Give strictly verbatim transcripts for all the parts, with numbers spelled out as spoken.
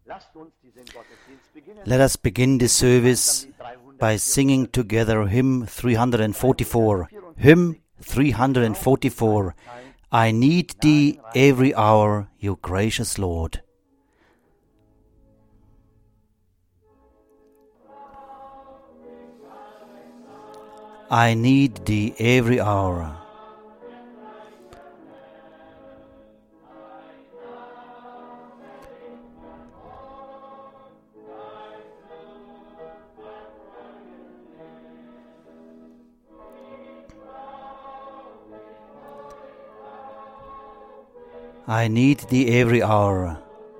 Let us begin this service by singing together hymn three forty-four. Hymn three forty-four. I need thee every hour, you gracious Lord. I need thee every hour. I need thee every hour.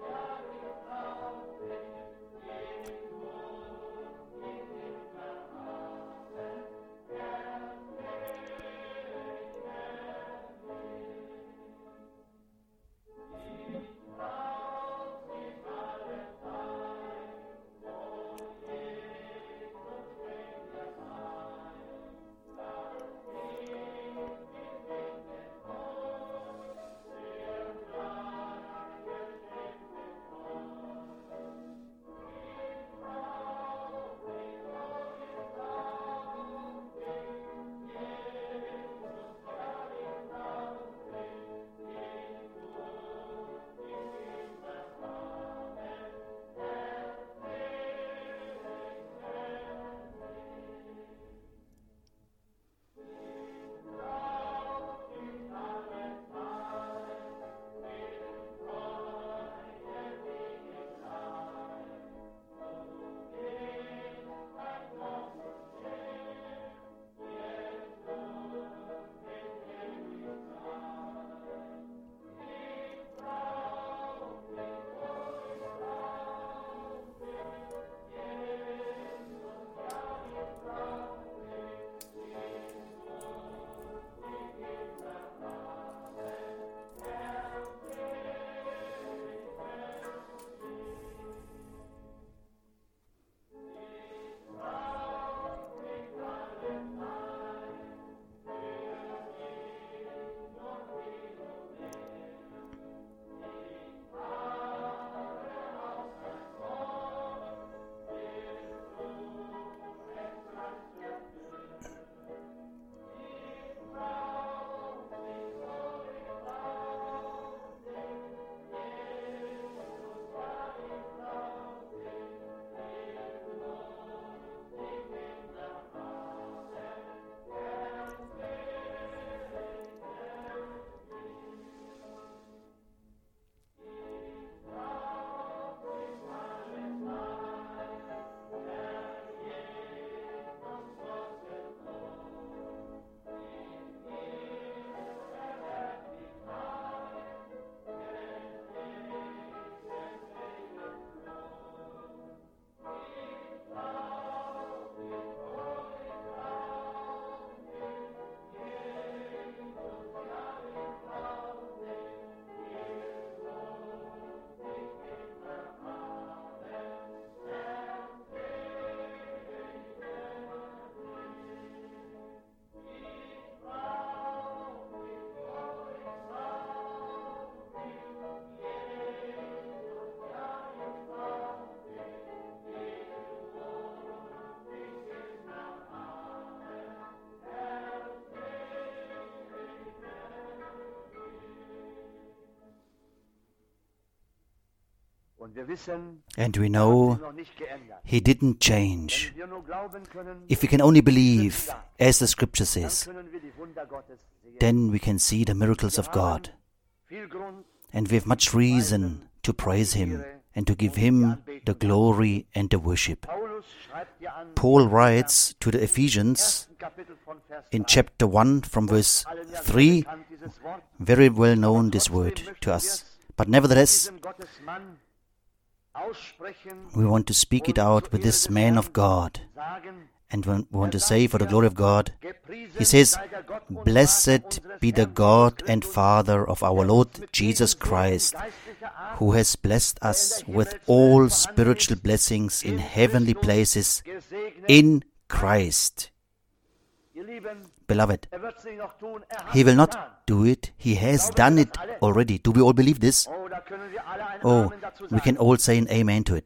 And we know He didn't change. If we can only believe, as the Scripture says, then we can see the miracles of God. And we have much reason to praise Him and to give Him the glory and the worship. Paul writes to the Ephesians in chapter one from verse three, very well known this word to us. But nevertheless, we want to speak it out with this man of God. And we want to say, for the glory of God, he says, "Blessed be the God and Father of our Lord Jesus Christ, who has blessed us with all spiritual blessings in heavenly places in Christ." Beloved, He will not do it. He has done it already. Do we all believe this? Oh, we can all say an amen to it.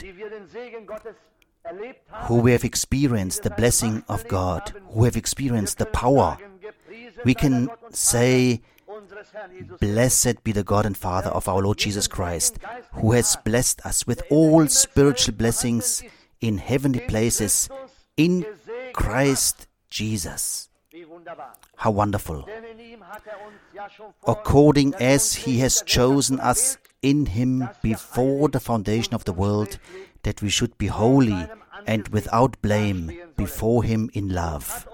Who have experienced the blessing of God, who have experienced the power, we can say, blessed be the God and Father of our Lord Jesus Christ, who has blessed us with all spiritual blessings in heavenly places in Christ Jesus. How wonderful! According as He has chosen us in Him before the foundation of the world, that we should be holy and without blame before Him in love,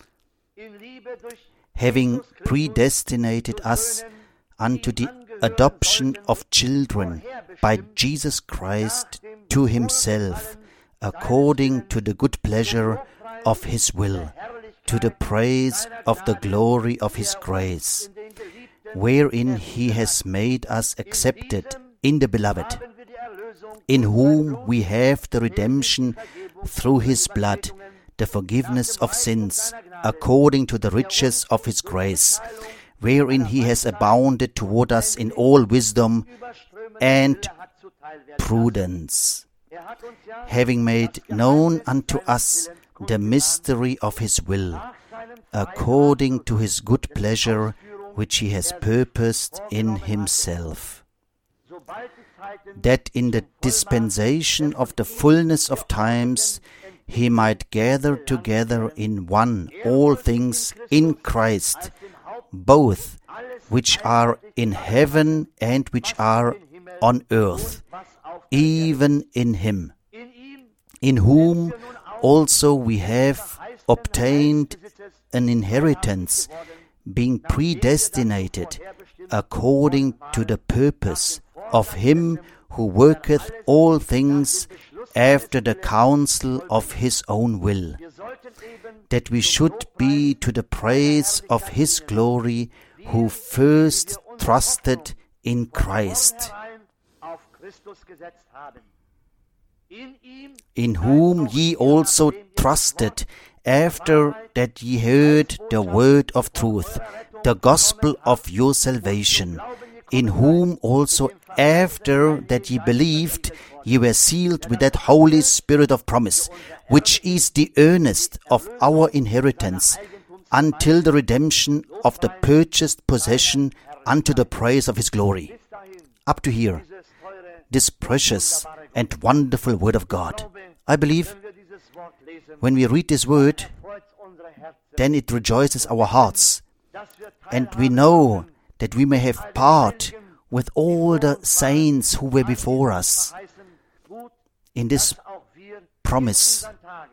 having predestinated us unto the adoption of children by Jesus Christ to Himself, according to the good pleasure of His will, to the praise of the glory of His grace, wherein He has made us accepted in the Beloved, in whom we have the redemption through His blood, the forgiveness of sins, according to the riches of His grace, wherein He has abounded toward us in all wisdom and prudence, having made known unto us the mystery of His will, according to His good pleasure, which He has purposed in Himself, that in the dispensation of the fullness of times He might gather together in one all things in Christ, both which are in heaven and which are on earth, even in Him, in whom also we have obtained an inheritance, being predestinated according to the purpose of Him who worketh all things after the counsel of His own will, that we should be to the praise of His glory, who first trusted in Christ, in whom ye also trusted, after that ye heard the word of truth, the gospel of your salvation, in whom also after that ye believed, ye were sealed with that Holy Spirit of promise, which is the earnest of our inheritance, until the redemption of the purchased possession unto the praise of His glory. Up to here, this precious and wonderful word of God. I believe when we read this word, then it rejoices our hearts, and we know that we may have part with all the saints who were before us in this promise,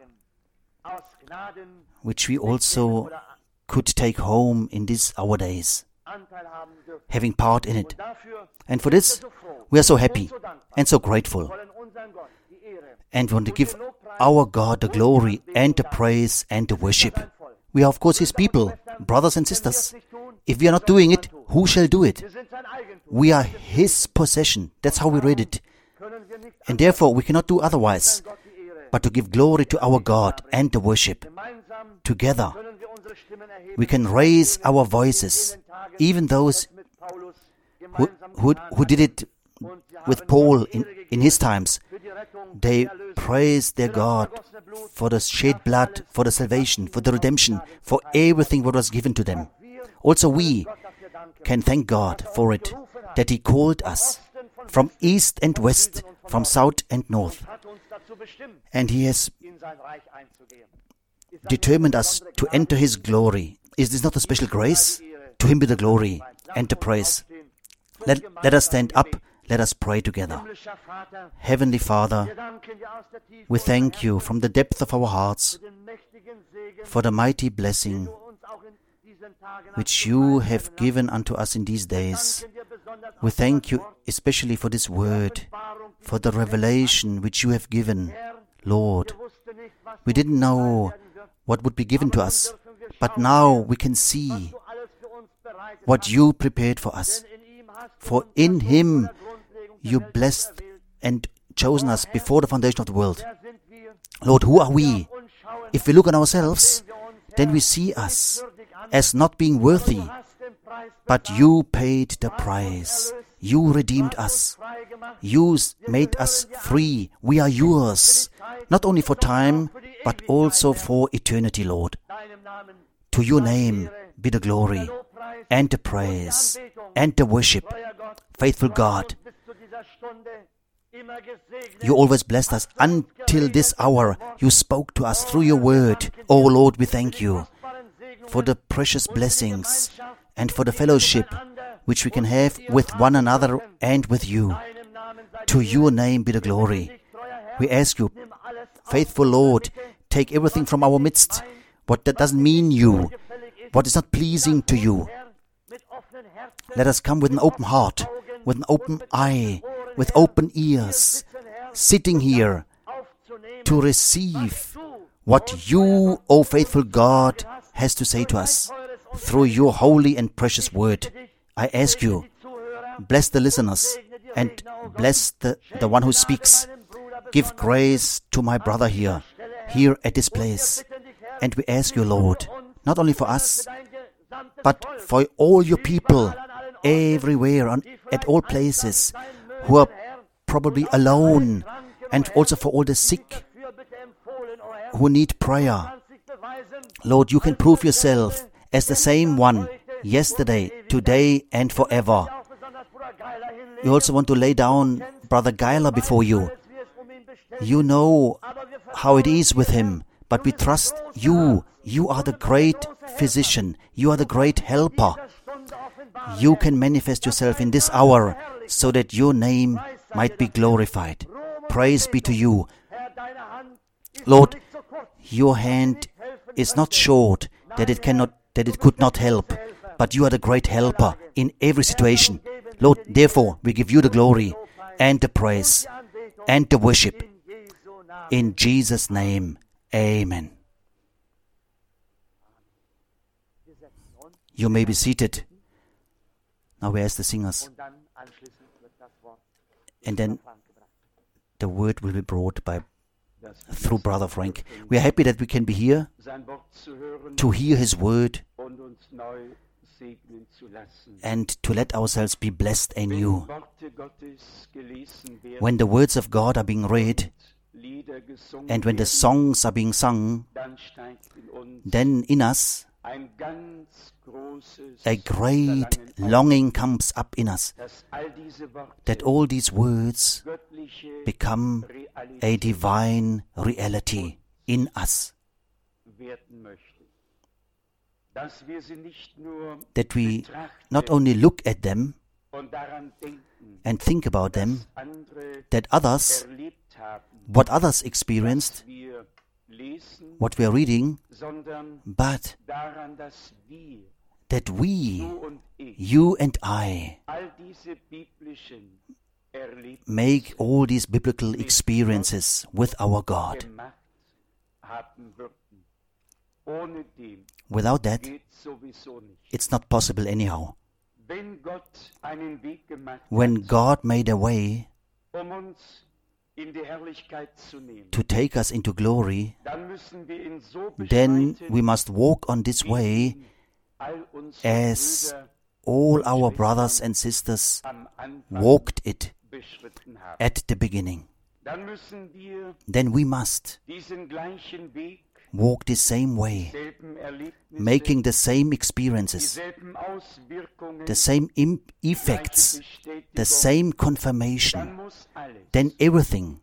which we also could take home in these our days, having part in it. And for this, we are so happy and so grateful, and want to give our God the glory and the praise and the worship. We are, of course, His people, brothers and sisters. If we are not doing it, who shall do it? We are His possession. That's how we read it. And therefore, we cannot do otherwise but to give glory to our God and the worship. Together, we can raise our voices, even those who, who, who did it with Paul in, in his times. They praise their God for the shed blood, for the salvation, for the redemption, for everything what was given to them. Also we can thank God for it, that He called us from east and west, from south and north. And He has determined us to enter His glory. Is this not a special grace? To Him be the glory and the praise. Let, let us stand up. Let us pray together. Heavenly Father, we thank You from the depth of our hearts for the mighty blessing which You have given unto us in these days. We thank You especially for this word, for the revelation which You have given. Lord, we didn't know what would be given to us, but now we can see what You prepared for us. For in Him You blessed and chosen us before the foundation of the world. Lord, who are we? If we look on ourselves, then we see us as not being worthy, but You paid the price. You redeemed us. You made us free. We are yours, not only for time, but also for eternity, Lord. To your name be the glory and the praise and the worship. Faithful God, you always blessed us until this hour. You spoke to us through your word. Oh Lord, we thank you for the precious blessings and for the fellowship which we can have with one another and with you. To your name be the glory. We ask you, faithful Lord, take everything from our midst, what that doesn't mean you, what is not pleasing to you. Let us come with an open heart, with an open eye, with open ears, sitting here to receive what you, O faithful God, has to say to us through your holy and precious word. I ask you, bless the listeners and bless the, the one who speaks. Give grace to my brother here, here at this place. And we ask you, Lord, not only for us, but for all your people everywhere, on, at all places, who are probably alone, and also for all the sick who need prayer. Lord, you can prove yourself as the same one yesterday, today, and forever. We also want to lay down Brother Geiler before you. You know how it is with him, but we trust you. You are the great physician. You are the great helper. You can manifest yourself in this hour so that your name might be glorified. Praise be to you. Lord, your hand is not short that it cannot, that it could not help, but you are the great helper in every situation. Lord, therefore, we give you the glory and the praise and the worship. In Jesus' name, amen. You may be seated. Now we ask the singers. And then the word will be brought by through Brother Frank. We are happy that we can be here to hear his word and to let ourselves be blessed anew. When the words of God are being read and when the songs are being sung, then in us a great longing comes up in us that all these words become a divine reality in us. That we not only look at them and think about them, that others, what others experienced, what we are reading, but that we, you and I, make all these biblical experiences with our God. Without that, it's not possible anyhow. When God made a way to take us into glory, then we must walk on this way as all our brothers and sisters walked it at the beginning. Then we must walk the same way, making the same experiences, the same im- effects, the same confirmation. Then everything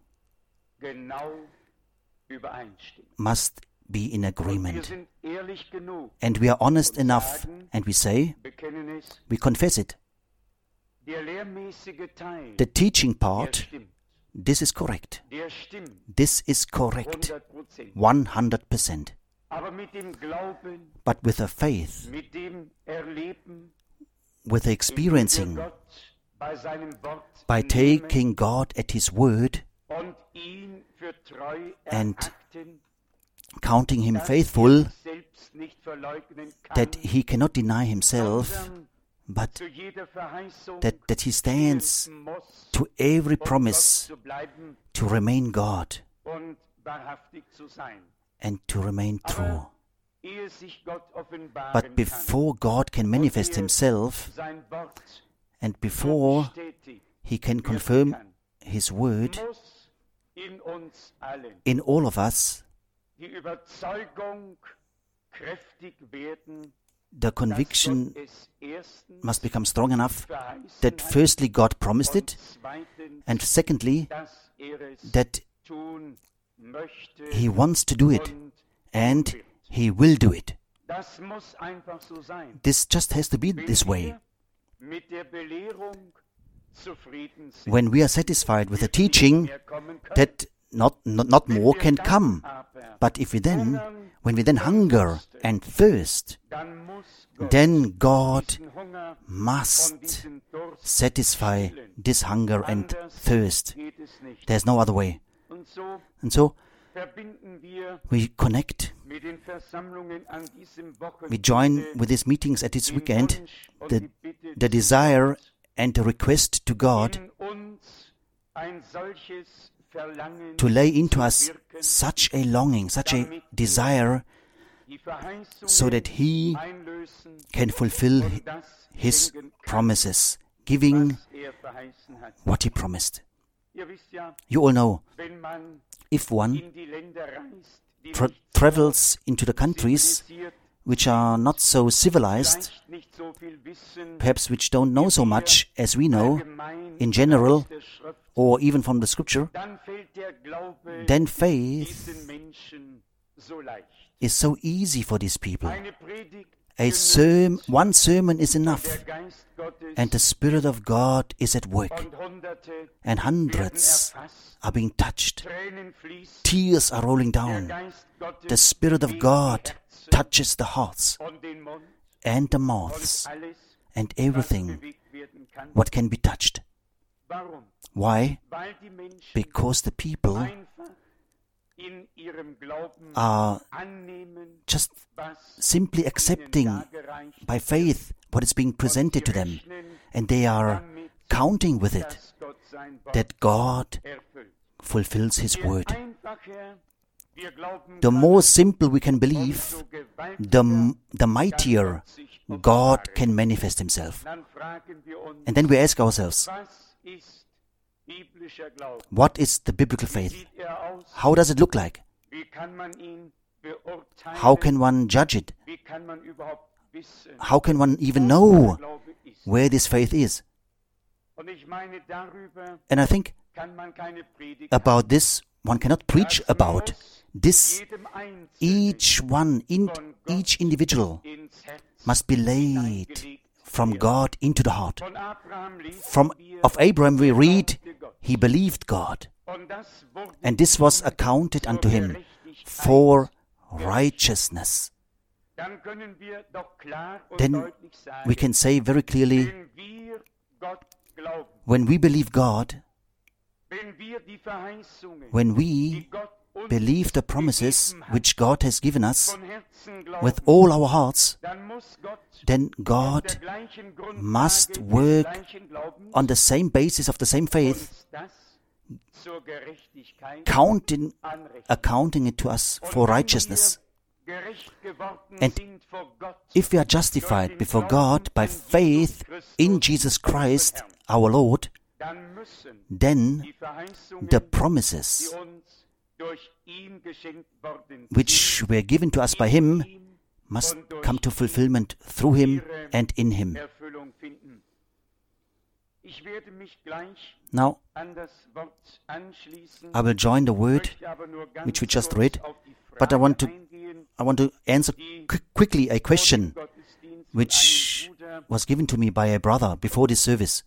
must be in agreement. And we are honest enough, and we say, we confess it. The teaching part, this is correct. This is correct. one hundred percent. But with a faith, with the experiencing, by taking God at His word and counting Him faithful, that He cannot deny Himself, but that, that He stands to every promise to remain God and to remain true. But before God can manifest Himself And before He can confirm His word in all of us, the conviction must become strong enough that firstly God promised it, and secondly that He wants to do it and He will do it. This just has to be this way. When we are satisfied with the teaching, that not, not, not more can come. But if we then, when we then hunger and thirst, then God must satisfy this hunger and thirst. There's no other way. And so, we connect, we join with these meetings at this weekend, the, the desire and the request to God to lay into us such a longing, such a desire, so that He can fulfill His promises, giving what He promised. You all know, if one tra- travels into the countries which are not so civilized, perhaps which don't know so much as we know in general, or even from the Scripture, then faith is so easy for these people. A serm- one sermon is enough, and the Spirit of God is at work, and hundreds are being touched. Tears are rolling down. The Spirit of God touches the hearts and the mouths and everything what can be touched. Why? Because the people are just simply accepting by faith what is being presented to them, and they are counting with it that God fulfills His word. The more simple we can believe, the, the mightier God can manifest Himself. And then we ask ourselves, what is the biblical faith? How does it look like? How can one judge it? How can one even know where this faith is? And I think about this, one cannot preach about this. Each one, in, each individual must be laid from God into the heart. From of Abraham we read, he believed God, and this was accounted unto him for righteousness. Then we can say very clearly, when we believe God, when we believe the promises which God has given us with all our hearts, then God must work on the same basis of the same faith, counting, accounting it to us for righteousness. And if we are justified before God by faith in Jesus Christ, our Lord, then the promises which were given to us by Him must come to fulfillment through Him and in Him. Now, I will join the word which we just read, but I want to I want to answer qu- quickly a question which was given to me by a brother before this service.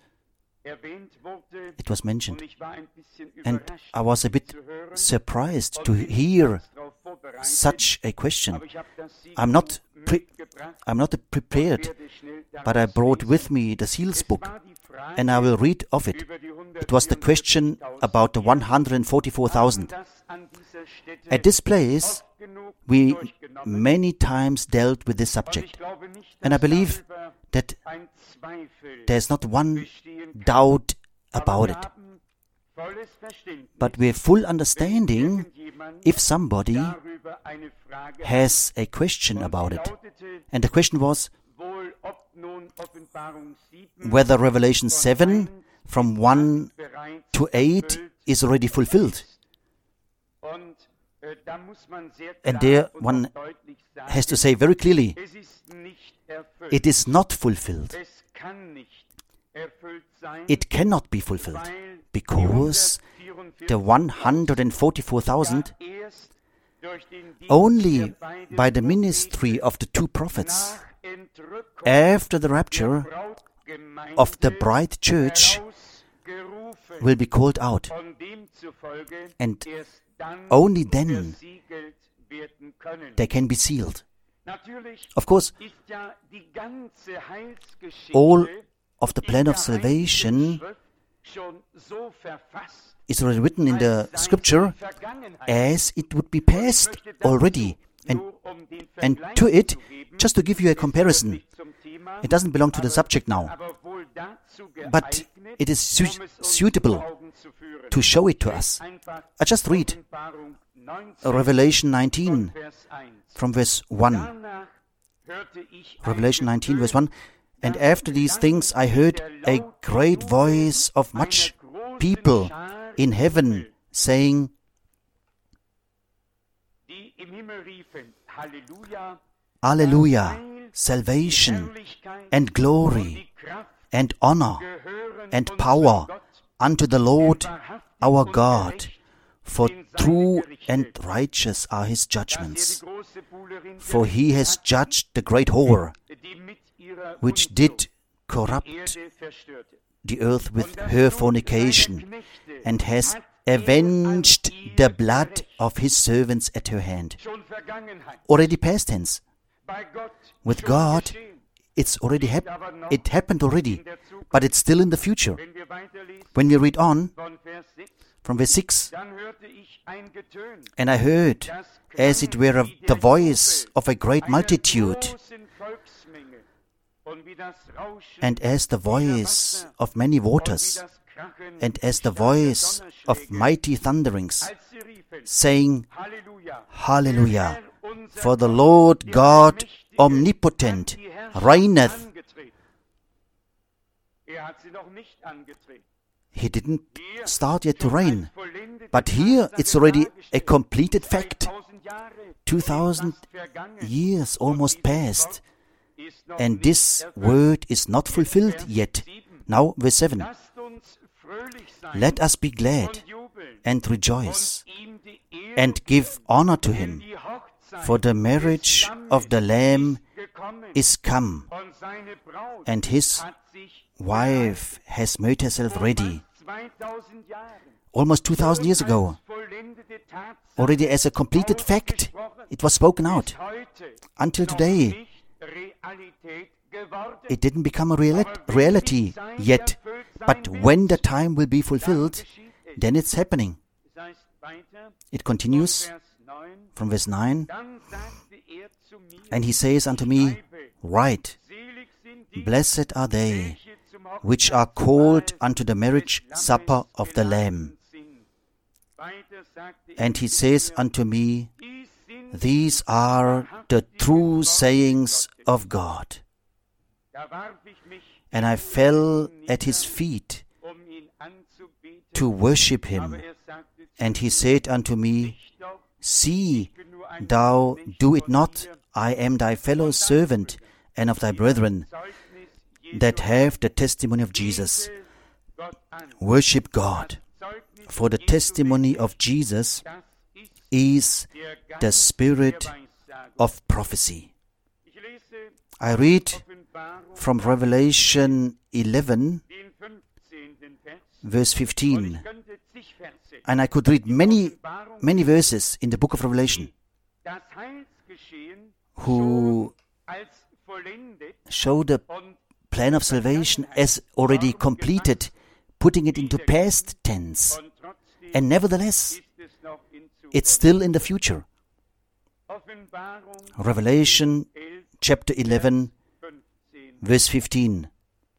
It was mentioned, and I was a bit surprised to hear such a question. I'm not pre- I'm not prepared, but I brought with me the Seals book, and I will read of it. It was the question about the one hundred forty-four thousand. At this place, we many times dealt with this subject, and I believe that there's not one doubt about it. But we have full understanding if somebody has a question about it. And the question was, whether Revelation seven from one to eight is already fulfilled. And there one has to say very clearly, it is not fulfilled. It cannot be fulfilled because the one hundred forty-four thousand, only by the ministry of the two prophets, after the rapture of the bride church, will be called out. And only then they can be sealed. Of course, all of the plan of salvation is already written in the scripture as it would be past already. And, and to it, just to give you a comparison, it doesn't belong to the subject now, but it is su- suitable to show it to us. I just read Revelation nineteen from verse one. Revelation nineteen verse one. And after these things I heard a great voice of much people in heaven saying, Alleluia, salvation and glory and honor and power unto the Lord our God, for true and righteous are his judgments. For he has judged the great whore, which did corrupt the earth with her fornication, and has avenged the blood of his servants at her hand. Already past tense. With God, it's already hap- it happened already, but it's still in the future. When we read on, from verse six, and I heard, as it were of the voice of a great multitude, and as the voice of many waters, and as the voice of mighty thunderings, saying, Hallelujah, for the Lord God omnipotent reigneth. He didn't start yet to reign, but here it's already a completed fact. Two thousand years almost passed, and this word is not fulfilled yet. Now, verse seven. Let us be glad and rejoice and give honor to him, for the marriage of the Lamb is come, and his wife has made herself ready. Almost two thousand years ago, already as a completed fact, it was spoken out. Until today, it didn't become a reali- reality yet, but when the time will be fulfilled, then it's happening. It continues from verse nine, and he says unto me, Write, blessed are they which are called unto the marriage supper of the Lamb. And he says unto me, These are the true sayings of God. And I fell at his feet to worship him. And he said unto me, See, thou do it not. I am thy fellow servant and of thy brethren that have the testimony of Jesus. Worship God, for the testimony of Jesus is the spirit of prophecy. I read from Revelation eleven, verse fifteen, and I could read many, many verses in the book of Revelation who show the plan of salvation as already completed, putting it into past tense. And nevertheless, it's still in the future. Revelation chapter eleven, verse fifteen.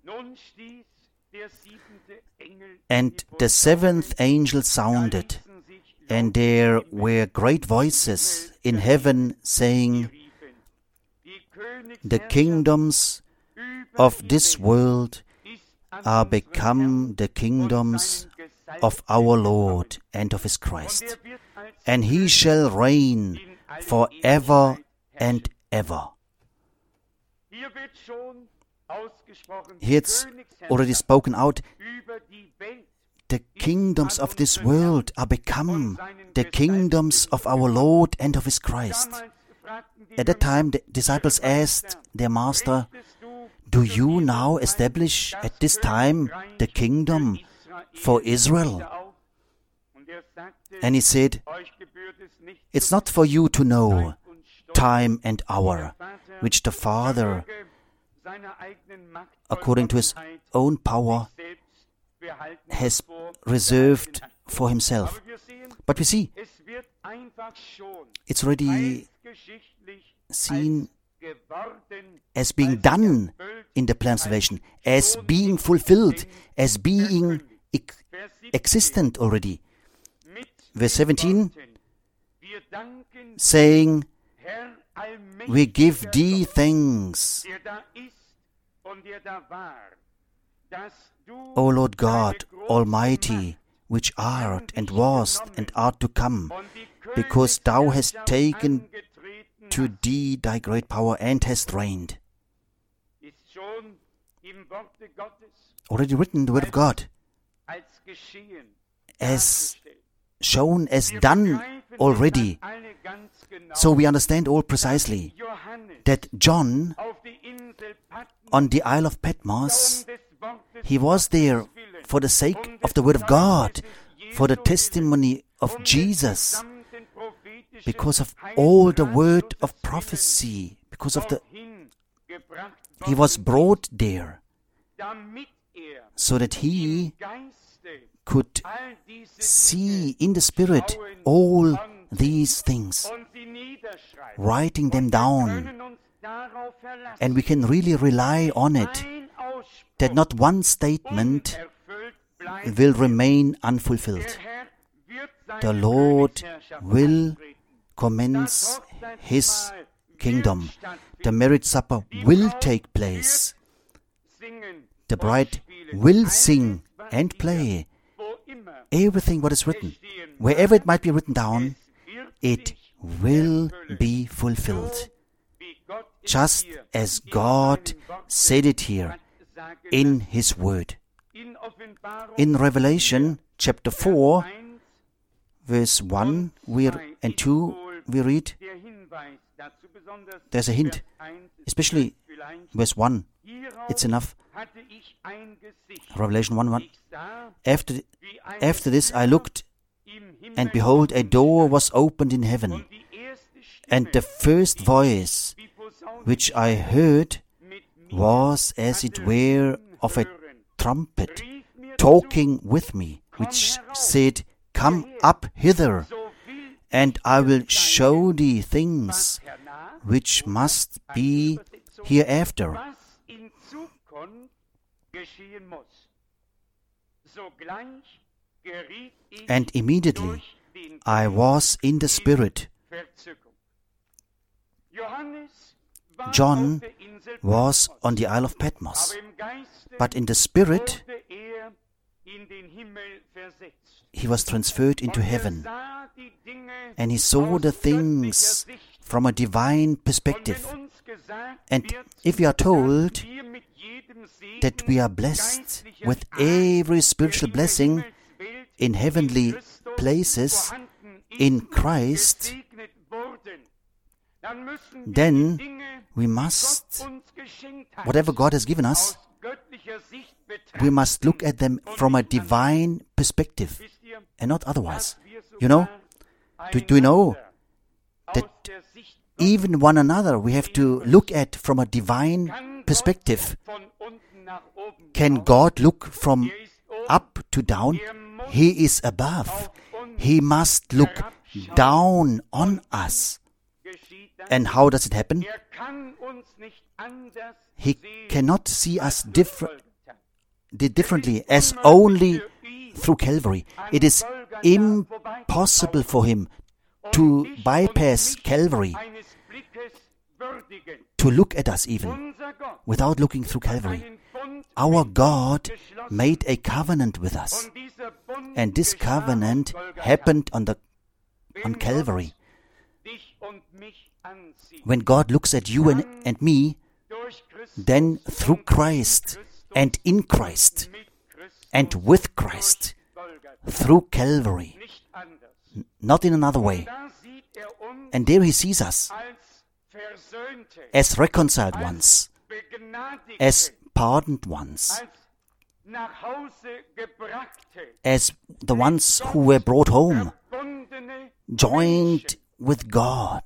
And the seventh angel sounded, and there were great voices in heaven saying, The kingdoms of this world are become the kingdoms of our Lord and of his Christ, and he shall reign forever and ever. Here it's already spoken out. The kingdoms of this world are become the kingdoms of our Lord and of his Christ. At that time, the disciples asked their master, "Do you now establish at this time the kingdom for Israel?" And he said, "It's not for you to know time and hour, which the Father, according to his own power, has reserved for himself." But we see, it's already seen as being done in the plan of salvation, as being fulfilled, as being ex- existent already. Verse seventeen, saying, "We give thee thanks, O Lord God Almighty, which art and wast and art to come, because thou hast taken to thee thy great power and hast reigned." Already written in the Word of God, as shown, as done already. So we understand all precisely that John, on the Isle of Patmos, he was there for the sake of the Word of God, for the testimony of Jesus, because of all the word of prophecy, because of the... He was brought there so that he could see in the Spirit all these things, writing them down. And we can really rely on it, that not one statement will remain unfulfilled. The Lord will commence his kingdom. The marriage supper will take place. The bride will sing and play. Everything what is written, wherever it might be written down, it will be fulfilled. Just as God said it here in his word. In Revelation chapter four, verse one we, and two, we read, there's a hint, especially verse one. It's enough. Revelation one one. After, after this I looked, and behold, a door was opened in heaven, and the first voice which I heard was as it were of a trumpet talking with me, which said, "Come up hither, and I will show thee things which must be hereafter." And immediately I was in the Spirit. John was on the Isle of Patmos, but in the Spirit he was transferred into heaven, and he saw the things from a divine perspective. And if we are told that we are blessed with every spiritual blessing in heavenly places in Christ, then we must, whatever God has given us, we must look at them from a divine perspective and not otherwise. You know, do, do you know that even one another we have to look at from a divine perspective? Can God look from up to down? He is above. He must look down on us. And how does it happen? He cannot see us differ- differently as only through Calvary. It is impossible for him to bypass Calvary, to look at us even. without looking through Calvary. Our God made a covenant with us, and this covenant happened on the on Calvary. When God looks at you and, and me, then through Christ and in Christ and with Christ, through Calvary, n- not in another way. And there he sees us as reconciled ones, as pardoned ones, as the ones who were brought home, joined with God.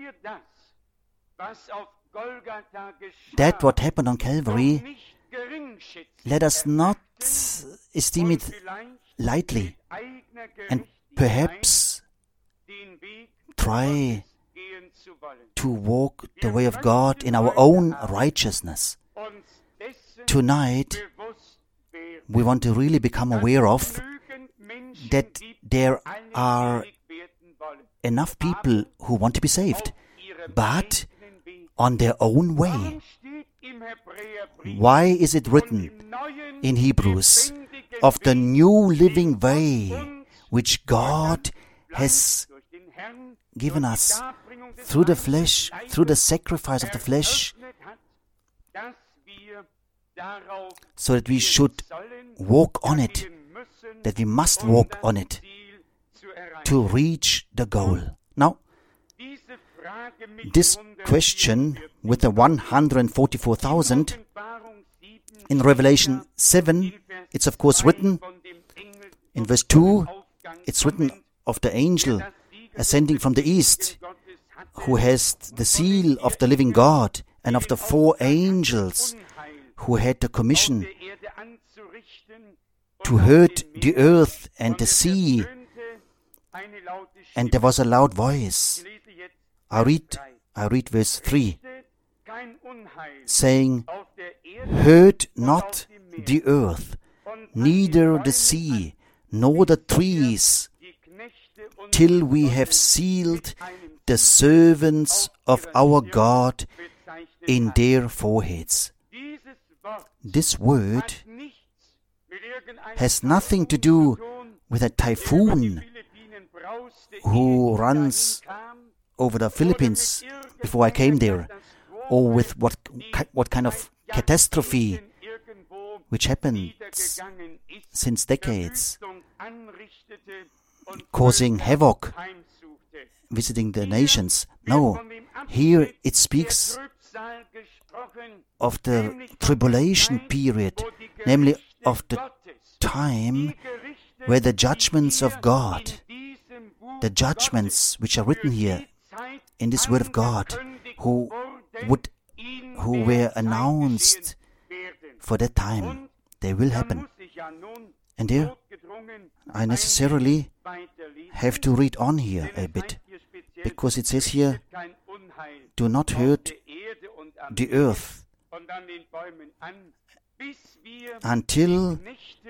That what happened on Calvary, let us not esteem it lightly and perhaps try to walk the way of God in our own righteousness. Tonight, we want to really become aware of that there are enough people who want to be saved, but on their own way. Why is it written in Hebrews of the new living way which God has given us through the flesh, through the sacrifice of the flesh, so that we should walk on it, that we must walk on it to reach the goal. Now, this question with the one hundred forty-four thousand in Revelation seven, it's of course written in verse two, it's written of the angel ascending from the east, who has the seal of the living God, and of the four angels who had the commission to hurt the earth and the sea. And there was a loud voice. I read, I read verse three, saying, hurt not the earth, neither the sea, nor the trees, till we have sealed the servants of our God in their foreheads. This word has nothing to do with a typhoon who runs over the Philippines before I came there, or with what what kind of catastrophe which happened since decades, causing havoc, visiting the nations. No, here it speaks of the tribulation period, namely of the time where the judgments of God, the judgments which are written here in this word of God, who would, who were announced for that time, they will happen. And there, I necessarily have to read on here a bit, because it says here, do not hurt the earth until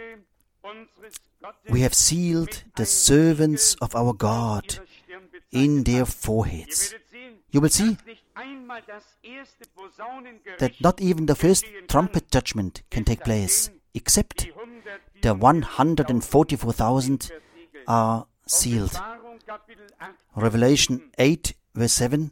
we have sealed the servants of our God in their foreheads. You will see that not even the first trumpet judgment can take place, except the one hundred forty-four thousand are sealed. Revelation eight, verse seven.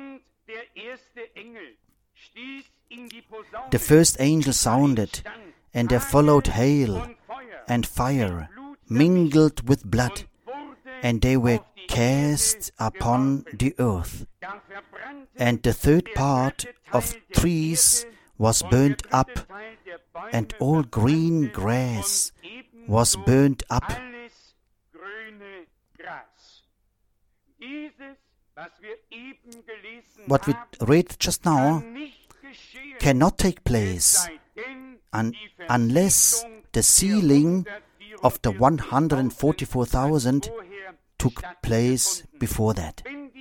The first angel sounded, and there followed hail and fire mingled with blood, and they were cast upon the earth. And the third part of trees was burnt up, and all green grass was burnt up. What we read just now cannot take place un- unless the sealing of the one hundred forty-four thousand took place before that.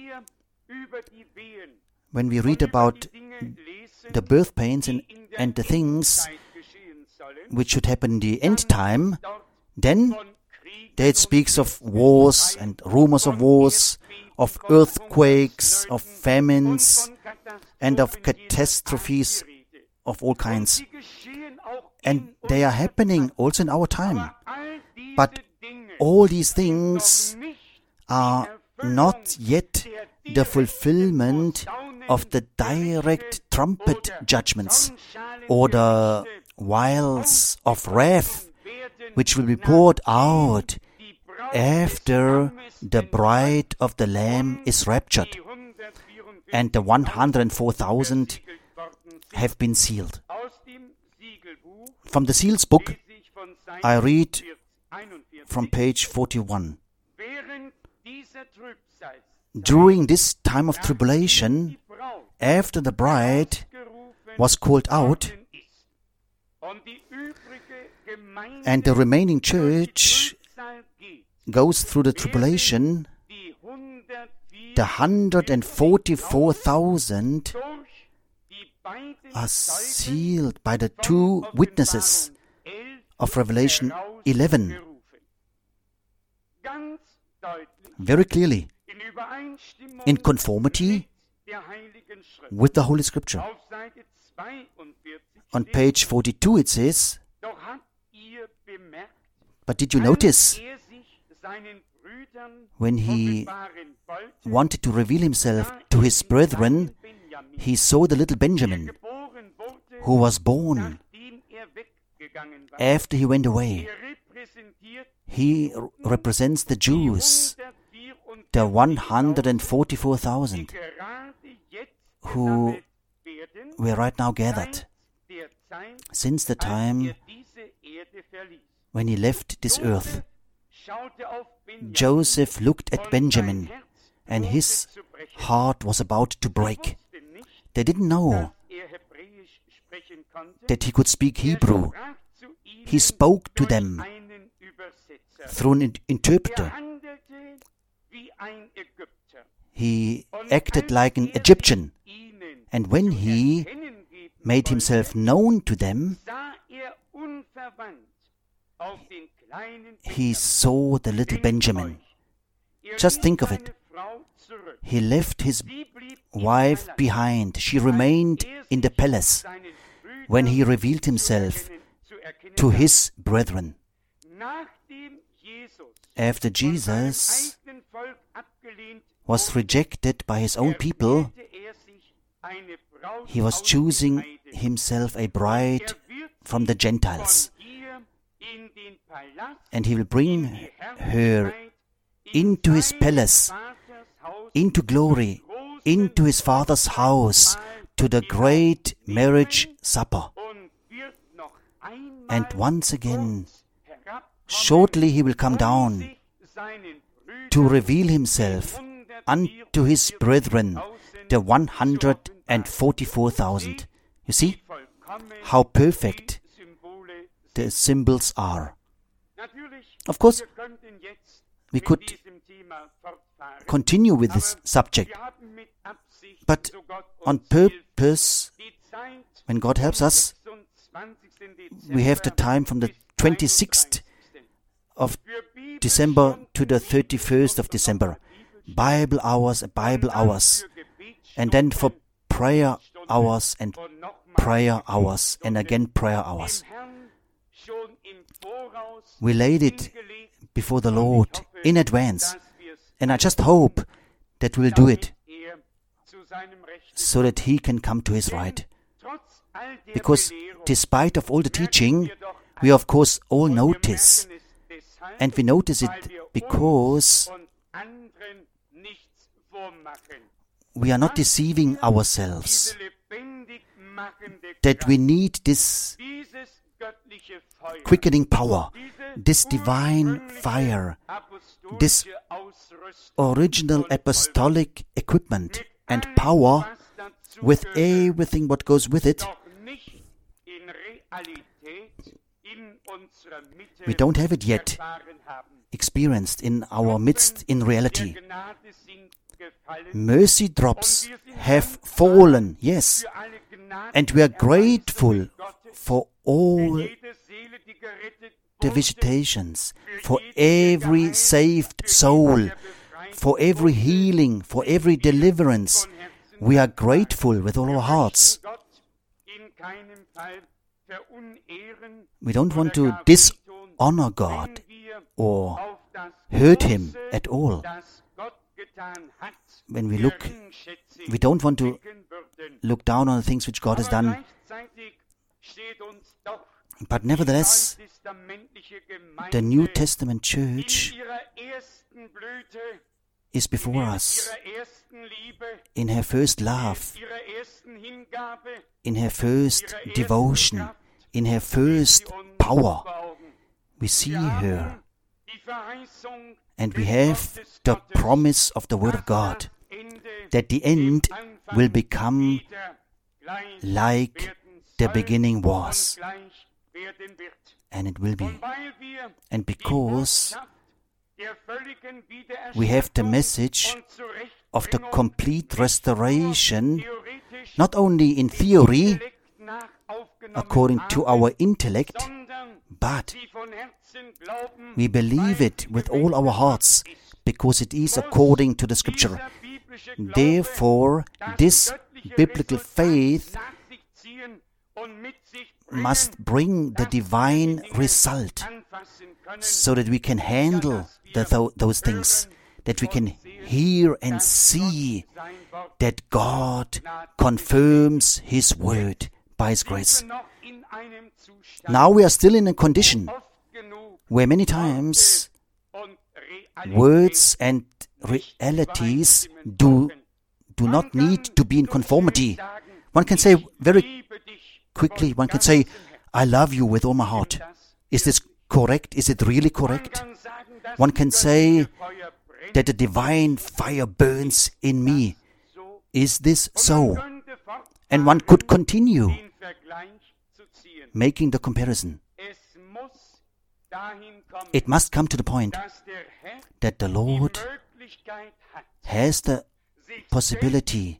When we read about the birth pains and, and the things which should happen in the end time, then there it speaks of wars and rumors of wars, of earthquakes, of famines, and of catastrophes of all kinds. And they are happening also in our time. But all these things are not yet the fulfillment of the direct trumpet judgments or the vials of wrath which will be poured out after the bride of the Lamb is raptured and the one hundred four thousand have been sealed. From the Seals book, I read from page forty-one. During this time of tribulation, after the bride was called out, and the remaining church goes through the tribulation, the one hundred forty-four thousand are sealed by the two witnesses of Revelation eleven. Very clearly, in conformity with the Holy Scripture. On page forty-two it says, but did you notice when he wanted to reveal himself to his brethren, he saw the little Benjamin who was born after he went away. He represents the Jews, the one hundred forty-four thousand who were right now gathered since the time when he left this earth. Joseph looked at Benjamin and his heart was about to break. They didn't know that he could speak Hebrew. He spoke to them through an interpreter. He acted like an Egyptian. And when he made himself known to them, he saw the little Benjamin. Just think of it. He left his wife behind. She remained in the palace when he revealed himself to his brethren. After Jesus was rejected by his own people, he was choosing himself a bride from the Gentiles. And he will bring her into his palace, into glory, into his Father's house, to the great marriage supper. And once again, shortly he will come down to reveal himself unto his brethren, the one hundred forty-four thousand. You see how perfect the symbols are. Of course, we could continue with this subject, but on purpose, when God helps us, we have the time from the twenty-sixth of December to the thirty-first of December. Bible hours, Bible hours, and then for prayer hours and prayer hours and again prayer hours. We laid it before the Lord in advance, and I just hope that we'll do it so that He can come to His right. Because despite of all the teaching, we of course all notice, and we notice it because we are not deceiving ourselves, that we need this quickening power, this divine fire, this original apostolic equipment and power with everything what goes with it. We don't have it yet experienced in our midst in reality. Mercy drops have fallen, yes, and we are grateful for all the visitations, for every saved soul, for every healing, for every deliverance. We are grateful with all our hearts. We don't want to dishonor God or hurt Him at all. When we look, we don't want to look down on the things which God has done. But nevertheless, the New Testament church is before us in her first love, in her first devotion, in her first power. We see her, and we have the promise of the Word of God that the end will become like the beginning was, and it will be. And because we have the message of the complete restoration, not only in theory, according to our intellect, but we believe it with all our hearts, because it is according to the Scripture. Therefore, this biblical faith must bring the divine result, so that we can handle the, th- those things, that we can hear and see that God confirms His Word by His grace. Now we are still in a condition where many times words and realities do, do not need to be in conformity. One can say very quickly, one can say, I love you with all my heart. Is this correct? Is it really correct? One can say that the divine fire burns in me. Is this so? And one could continue making the comparison. It must come to the point that the Lord has the possibility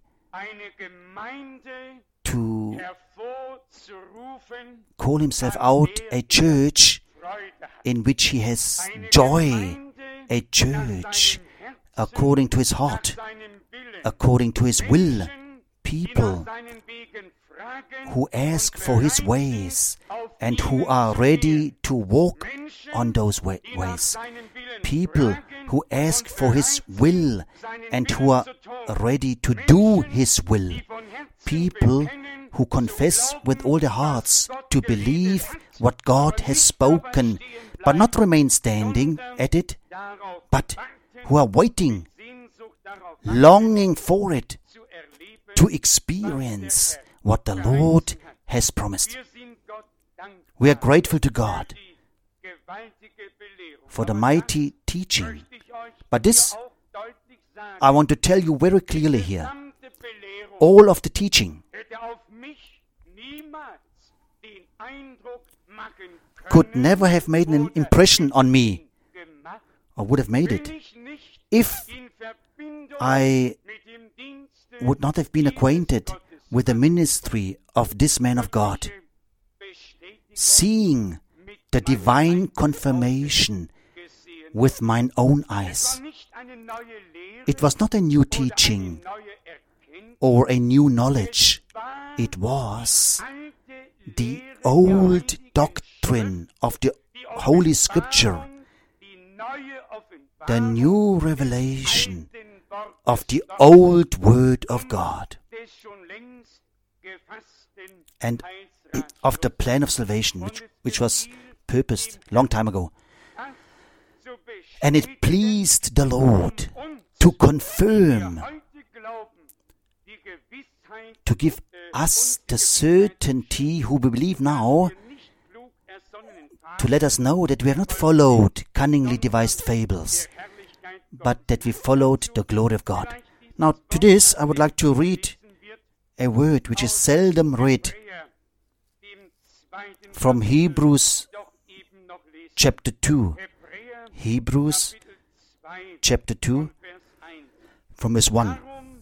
to call Himself out a church in which He has joy, a church according to His heart, according to His will, people who ask for His ways and who are ready to walk on those wa- ways, people who ask for His will and who are ready to do His will, people who confess with all their hearts to believe what God has spoken, but not remain standing at it, but who are waiting, longing for it, to experience what the Lord has promised. We are grateful to God for the mighty teaching. But this, I want to tell you very clearly here, all of the teaching could never have made an impression on me, or would have made it, if I would not have been acquainted with the ministry of this man of God, seeing the divine confirmation with mine own eyes. It was not a new teaching or a new knowledge. It was the old doctrine of the Holy Scripture, the new revelation of the old Word of God, and of the plan of salvation, which, which was purposed long time ago. And it pleased the Lord to confirm, to give us the certainty who believe now, to let us know that we have not followed cunningly devised fables, but that we followed the glory of God. Now, to this, I would like to read a word which is seldom read from Hebrews chapter two. Hebrews chapter two, from verse one.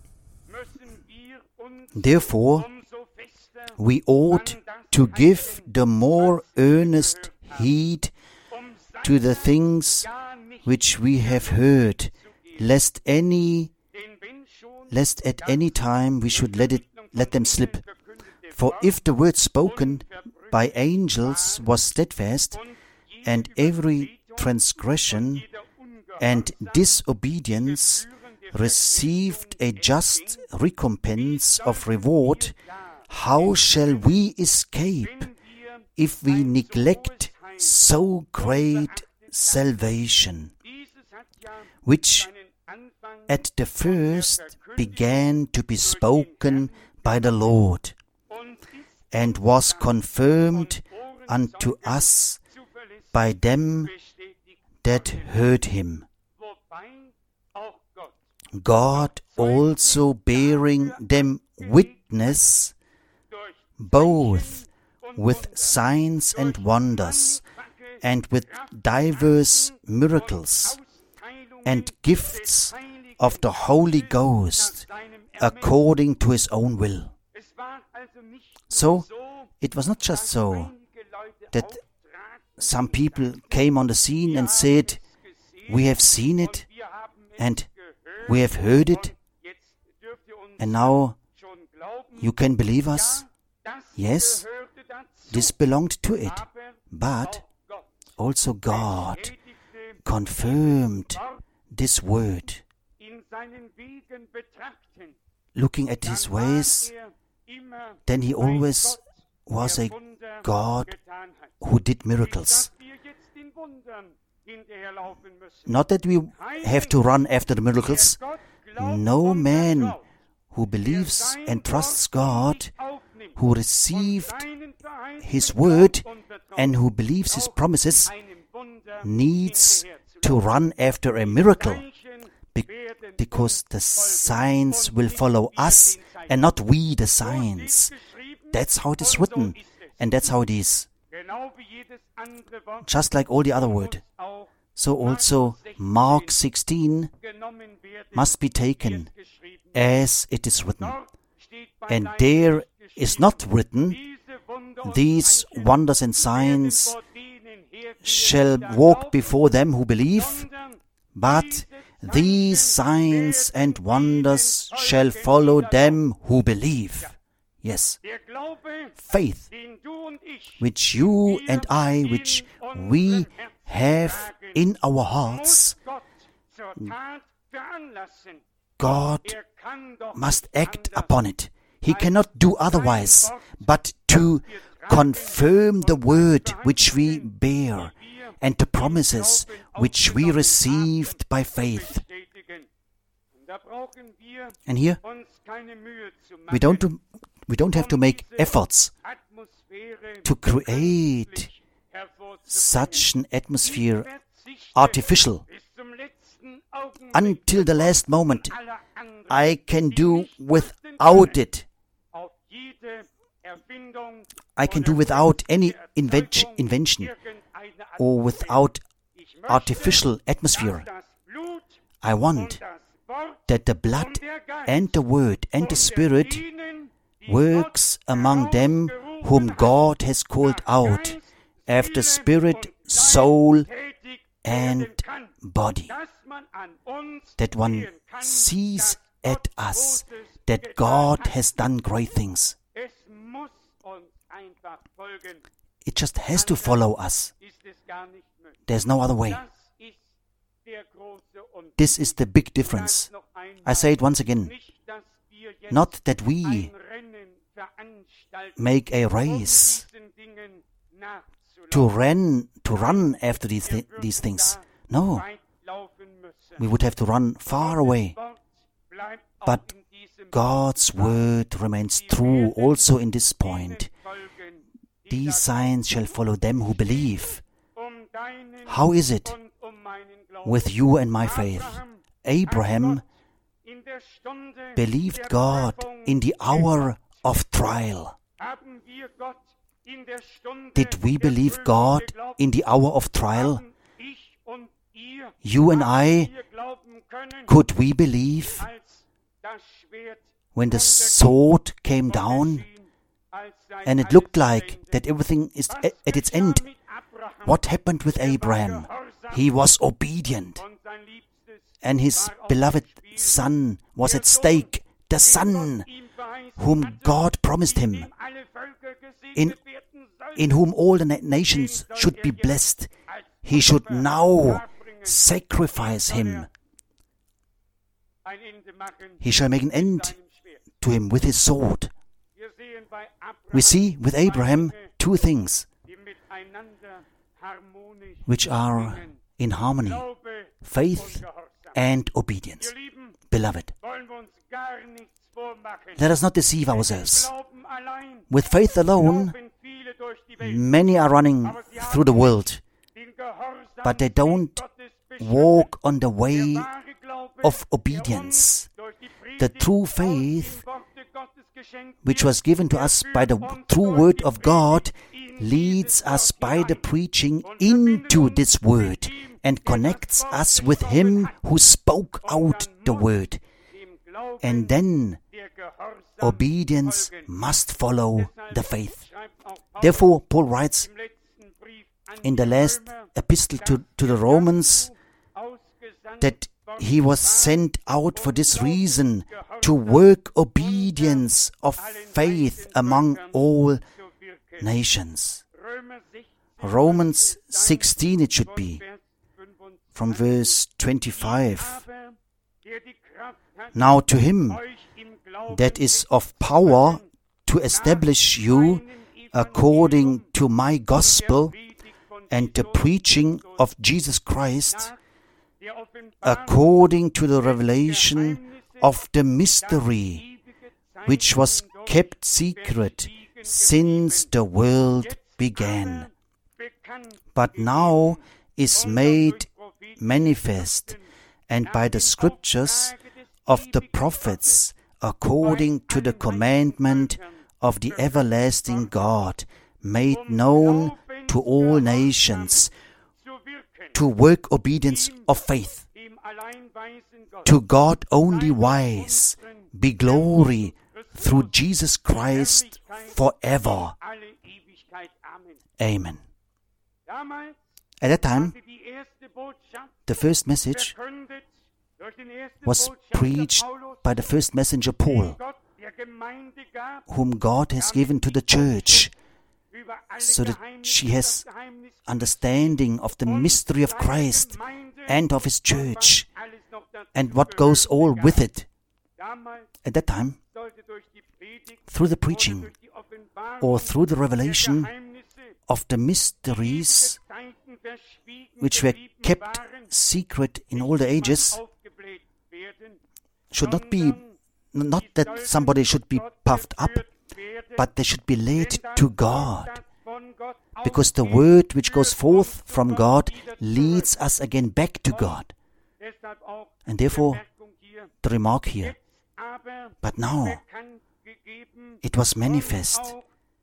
Therefore, we ought to give the more earnest heed to the things which we have heard, lest any, lest at any time we should let it, let them slip. For if the word spoken by angels was steadfast, and every transgression and disobedience received a just recompense of reward, how shall we escape if we neglect so great salvation, which at the first began to be spoken by the Lord, and was confirmed unto us by them that heard him, God also bearing them witness, both with signs and wonders, and with divers miracles, and gifts of the Holy Ghost, according to his own will. So, it was not just so that some people came on the scene and said, we have seen it, and we have heard it, and now you can believe us. Yes, this belonged to it, but also God confirmed this word. Looking at his ways, then he always was a God who did miracles. Not that we have to run after the miracles. No man who believes and trusts God, who received his word and who believes his promises, needs to run after a miracle, be- because the signs will follow us and not we the signs. That's how it is written, and that's how it is. Just like all the other word. So also Mark sixteen must be taken as it is written. And there is not written, these wonders and signs shall walk before them who believe, but these signs and wonders shall follow them who believe. Yes, faith, which you and I, which we have in our hearts, God must act upon it. He cannot do otherwise but to confirm the word which we bear and the promises which we received by faith. And here, we don't do, we don't have to make efforts to create such an atmosphere artificial. Until the last moment, I can do without it. I can do without any invention, invention or without artificial atmosphere. I want that the blood and the word and the spirit works among them whom God has called out after spirit, soul, and body. That one sees at us that God has done great things. It just has to follow us. There's no other way. This is the big difference. I say it once again. Not that we make a race to run, to run after these, th- these things. No. We would have to run far away. But God's word remains true also in this point. These signs shall follow them who believe. How is it with you and my faith? Abraham believed God in the hour of trial. Did we believe God in the hour of trial? You and I, could we believe when the sword came down and it looked like that everything is at its end? What happened with Abraham? He was obedient, and his beloved son was at stake, the son whom God promised him, in, in whom all the na- nations should be blessed, he should now sacrifice him. He shall make an end to him with his sword. We see with Abraham two things which are in harmony: faith and obedience. Beloved, let us not deceive ourselves. With faith alone, many are running through the world, but they don't walk on the way of obedience. The true faith, which was given to us by the true word of God, leads us by the preaching into this word and connects us with him who spoke out the word. And then obedience must follow the faith. Therefore, Paul writes in the last epistle to, to the Romans that he was sent out for this reason, to work obedience of faith among all nations. Romans sixteen it should be, from verse twenty-five. Now to him that is of power to establish you according to my gospel and the preaching of Jesus Christ, according to the revelation of the mystery which was kept secret since the world began, but now is made manifest, and by the scriptures of the prophets, according to the commandment of the everlasting God, made known to all nations, to work obedience of faith. To God only wise be glory through Jesus Christ forever. Amen. At that time, the first message was preached by the first messenger Paul, whom God has given to the church, so that she has understanding of the mystery of Christ and of his church and what goes all with it. At that time, through the preaching or through the revelation of the mysteries which were kept secret in all the ages, should not be, not that somebody should be puffed up, but they should be led to God. Because the word which goes forth from God leads us again back to God. And therefore, the remark here, but now it was manifest,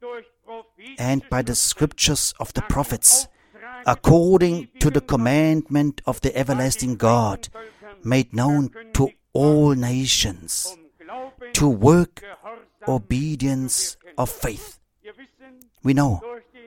and by the scriptures of the prophets, according to the commandment of the everlasting God, made known to all nations, to work obedience of faith. We know,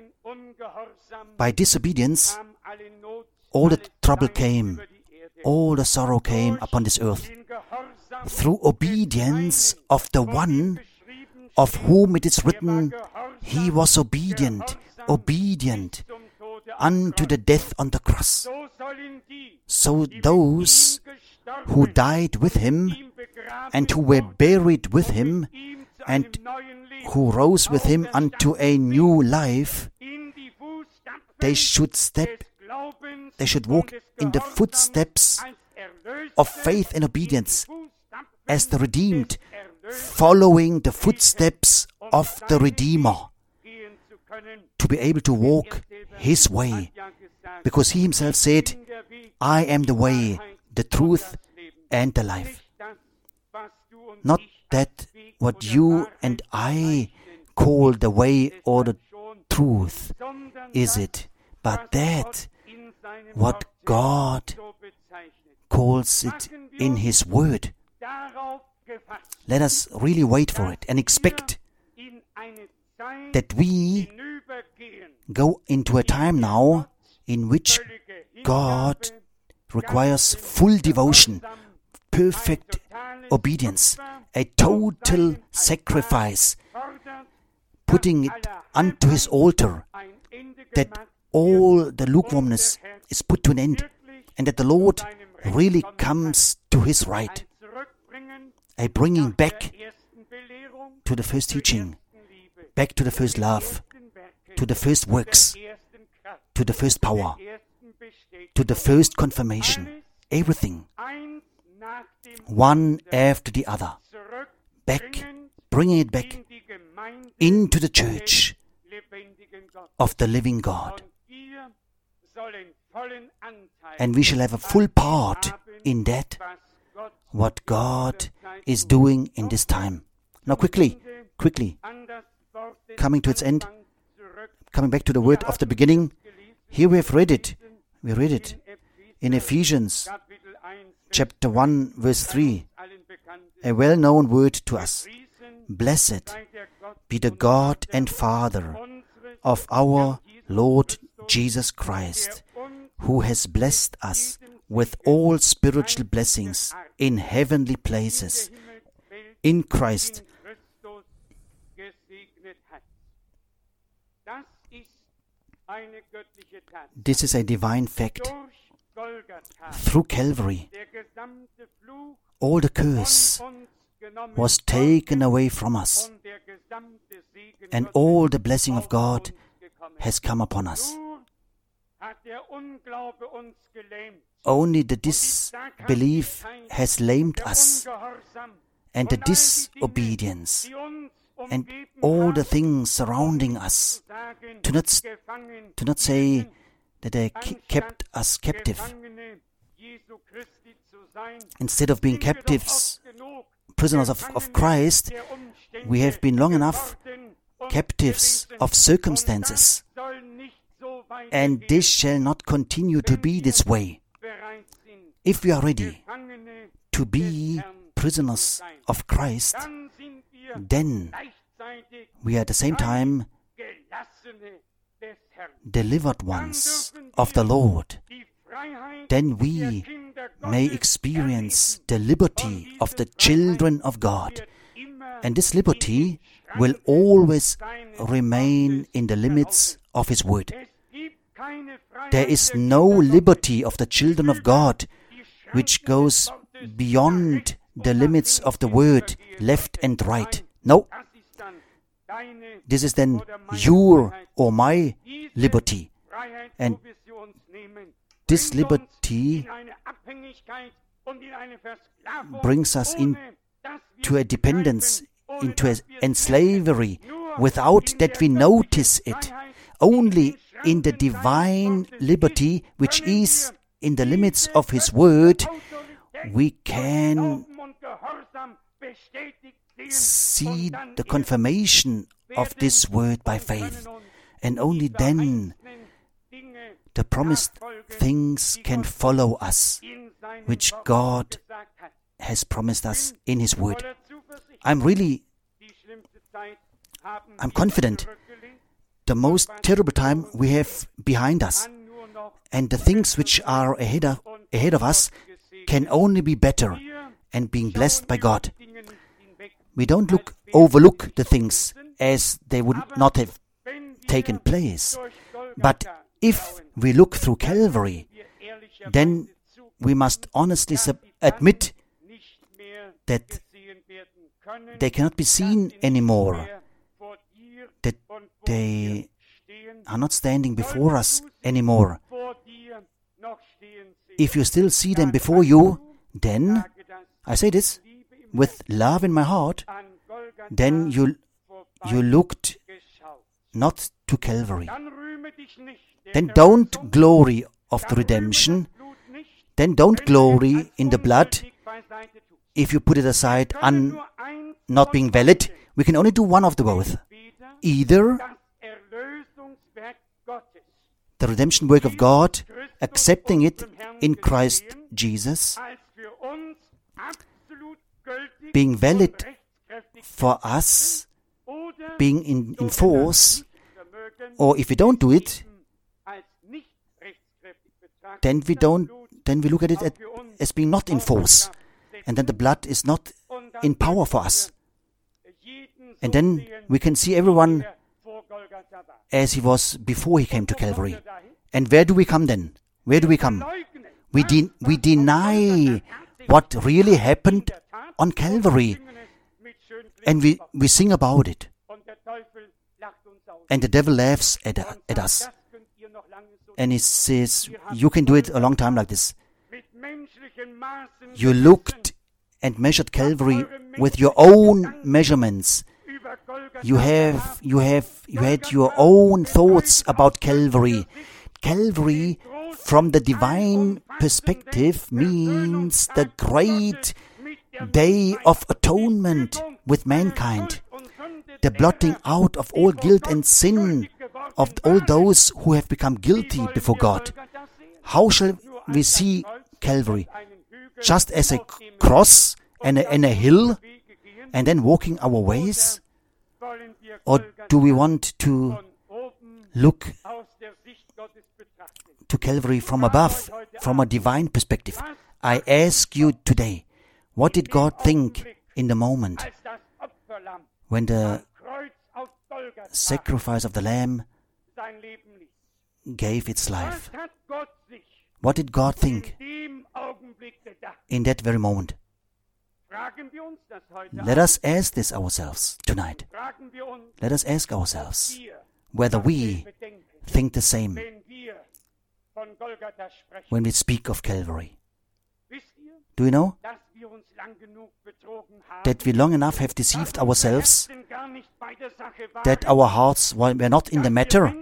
by disobedience, all the trouble came, all the sorrow came upon this earth. Through obedience of the one of whom it is written, he was obedient, obedient unto the death on the cross. So those who died with him and who were buried with him and who rose with him unto a new life, they should step, they should walk in the footsteps of faith and obedience as the redeemed, following the footsteps of the Redeemer, to be able to walk his way, because he himself said, I am the way, the truth, and the life. Not that what you and I call the way or the truth is it, but that what God calls it in his word. Let us really wait for it and expect that we go into a time now in which God requires full devotion, perfect obedience, a total sacrifice, putting it unto his altar, that all the lukewarmness is put to an end, and that the Lord really comes to his right, a bringing back to the first teaching, back to the first love, to the first works, to the first power, to the first confirmation, everything, one after the other, back, bringing it back into the church of the living God. And we shall have a full part in that, what God is doing in this time. Now quickly, quickly, coming to its end, coming back to the word of the beginning, here we have read it, we read it in Ephesians chapter one verse three, a well-known word to us. Blessed be the God and Father of our Lord Jesus Christ, who has blessed us with all spiritual blessings in heavenly places in Christ. This is a divine fact. Through Calvary, all the curse was taken away from us, and all the blessing of God has come upon us. Only the disbelief has lamed us, and the disobedience, and all the things surrounding us, to not, to not say that they kept us captive. Instead of being captives, prisoners of, of Christ, we have been long enough captives of circumstances. And this shall not continue to be this way. If we are ready to be prisoners of Christ, then we are at the same time delivered ones of the Lord. Then we may experience the liberty of the children of God. And this liberty will always remain in the limits of His Word. There is no liberty of the children of God which goes beyond the limits of the Word, left and right. No. This is then your or my liberty. And this liberty brings us into a dependence, into a enslavery, without that we notice it. Only in the divine liberty, which is in the limits of His Word, we can see the confirmation of this Word by faith. And only then the promised things can follow us, which God has promised us in His Word. I'm really, I'm confident the most terrible time we have behind us, and the things which are ahead of, ahead of us can only be better and being blessed by God. We don't look overlook the things as they would not have taken place. But if we look through Calvary, then we must honestly sub- admit that they cannot be seen anymore, that they are not standing before us anymore. If you still see them before you, then, I say this with love in my heart, then you, you looked not to Calvary. Then don't glory of the redemption. Then don't glory in the blood. If you put it aside and not being valid, we can only do one of the both. Either the redemption work of God, accepting it in Christ Jesus, being valid for us, being in, in force, or if we don't do it, then we don't, then we look at it at, as being not in force, and then the blood is not in power for us. And then we can see everyone as he was before he came to Calvary. And where do we come then? Where do we come? We, de- we deny what really happened on Calvary. And we, we sing about it. And the devil laughs at, at us. And he says, you can do it a long time like this. You looked and measured Calvary with your own measurements. You have, you have, you had your own thoughts about Calvary. Calvary, from the divine perspective, means the great day of atonement with mankind, the blotting out of all guilt and sin of all those who have become guilty before God. How shall we see Calvary? Just as a cross and a, and a hill, and then walking our ways? Or do we want to look to Calvary from above, from a divine perspective? I ask you today, what did God think in the moment when the sacrifice of the Lamb gave its life? What did God think in that very moment? Let us ask this ourselves tonight. Let us ask ourselves whether we think the same when we speak of Calvary. Do you know that we long enough have deceived ourselves, that our hearts were not in the matter,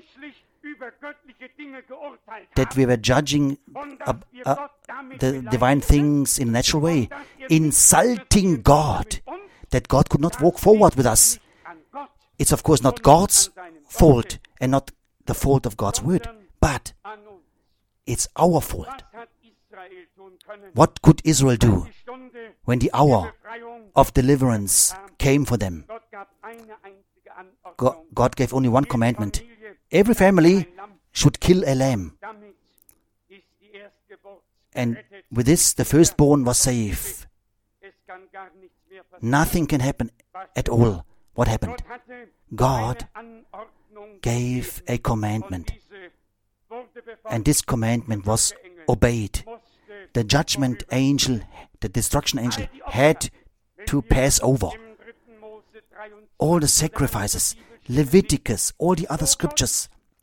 that we were judging uh, uh, the divine things in a natural way, insulting God, that God could not walk forward with us. It's of course not God's fault and not the fault of God's word, but it's our fault. What could Israel do when the hour of deliverance came for them? God, God gave only one commandment. Every family should kill a lamb. And with this, the firstborn was safe. Nothing can happen at all. What happened? God gave a commandment. And this commandment was obeyed. The judgment angel, the destruction angel, had to pass over. All the sacrifices, Leviticus, all the other scriptures,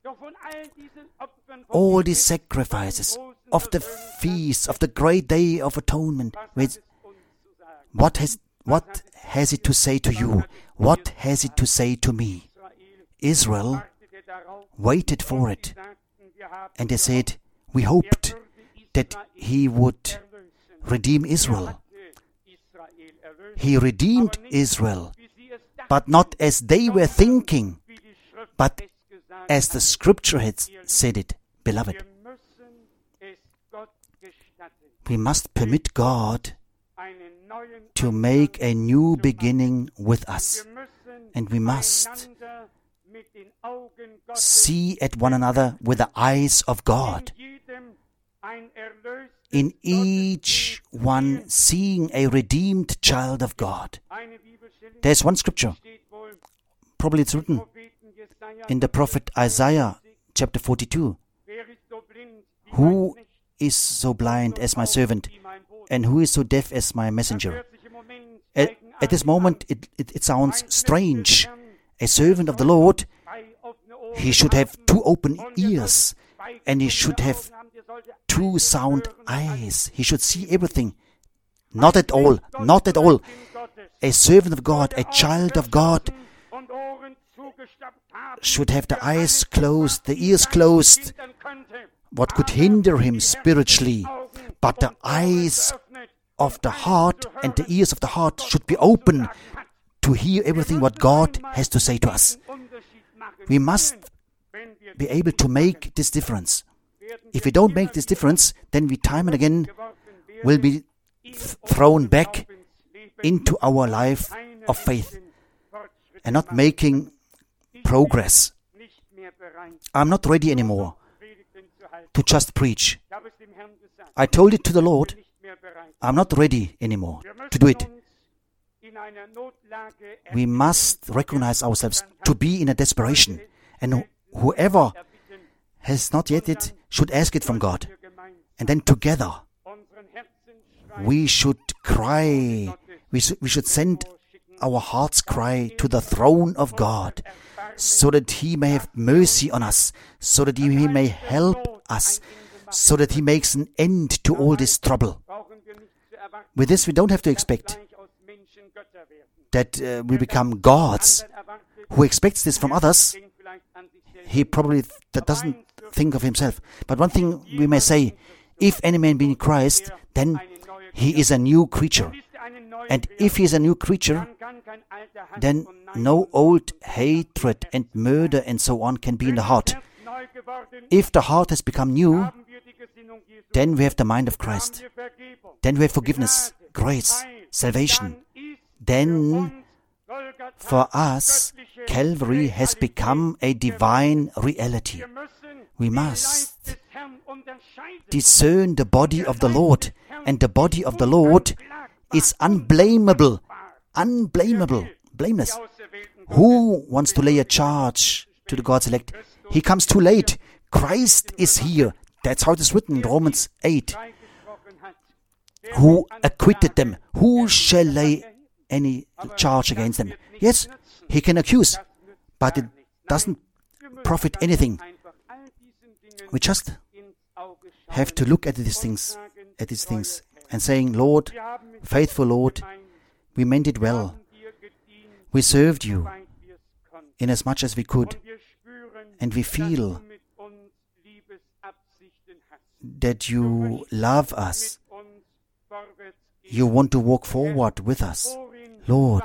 all these sacrifices of the feast, of the great day of atonement. What has, what has it to say to you? What has it to say to me? Israel waited for it. And they said, we hoped that he would redeem Israel. He redeemed Israel, but not as they were thinking, but as the scripture had said it. Beloved, we must permit God to make a new beginning with us. And we must see at one another with the eyes of God. In each one seeing a redeemed child of God. There's one scripture, probably it's written in the prophet Isaiah chapter forty-two. Who is so blind as my servant, and who is so deaf as my messenger? At, at this moment, it, it, it sounds strange. A servant of the Lord, he should have two open ears, and he should have two sound eyes. He should see everything. Not at all, not at all. A servant of God, a child of God, should have the eyes closed, the ears closed. What could hinder him spiritually? But the eyes of the heart and the ears of the heart should be open to hear everything what God has to say to us. We must be able to make this difference. If we don't make this difference, then we time and again will be th- thrown back into our life of faith and not making progress. I'm not ready anymore to just preach. I told it to the Lord. I'm not ready anymore to do it. We must recognize ourselves to be in a desperation. And whoever has not yet it should ask it from God. And then together we should cry, we, sh- we should send our heart's cry to the throne of God, so that He may have mercy on us, so that He may help us, so that He makes an end to all this trouble. With this, we don't have to expect that uh, we become gods. Who expects this from others, he probably th- that doesn't think of himself. But one thing we may say, if any man be in Christ, then he is a new creature. And if he is a new creature, then no old hatred and murder and so on can be in the heart. If the heart has become new, then we have the mind of Christ. Then we have forgiveness, grace, salvation. Then, for us, Calvary has become a divine reality. We must discern the body of the Lord, and the body of the Lord is unblameable, unblameable, blameless. Who wants to lay a charge to the God's elect? He comes too late. Christ is here. That's how it is written in Romans eight. Who acquitted them? Who shall lay any charge against them? Yes, he can accuse, but it doesn't profit anything. We just have to look at these things, at these things, and saying, Lord, faithful Lord, we meant it well. We served you in as much as we could, and we feel that you love us. You want to walk forward with us. Lord,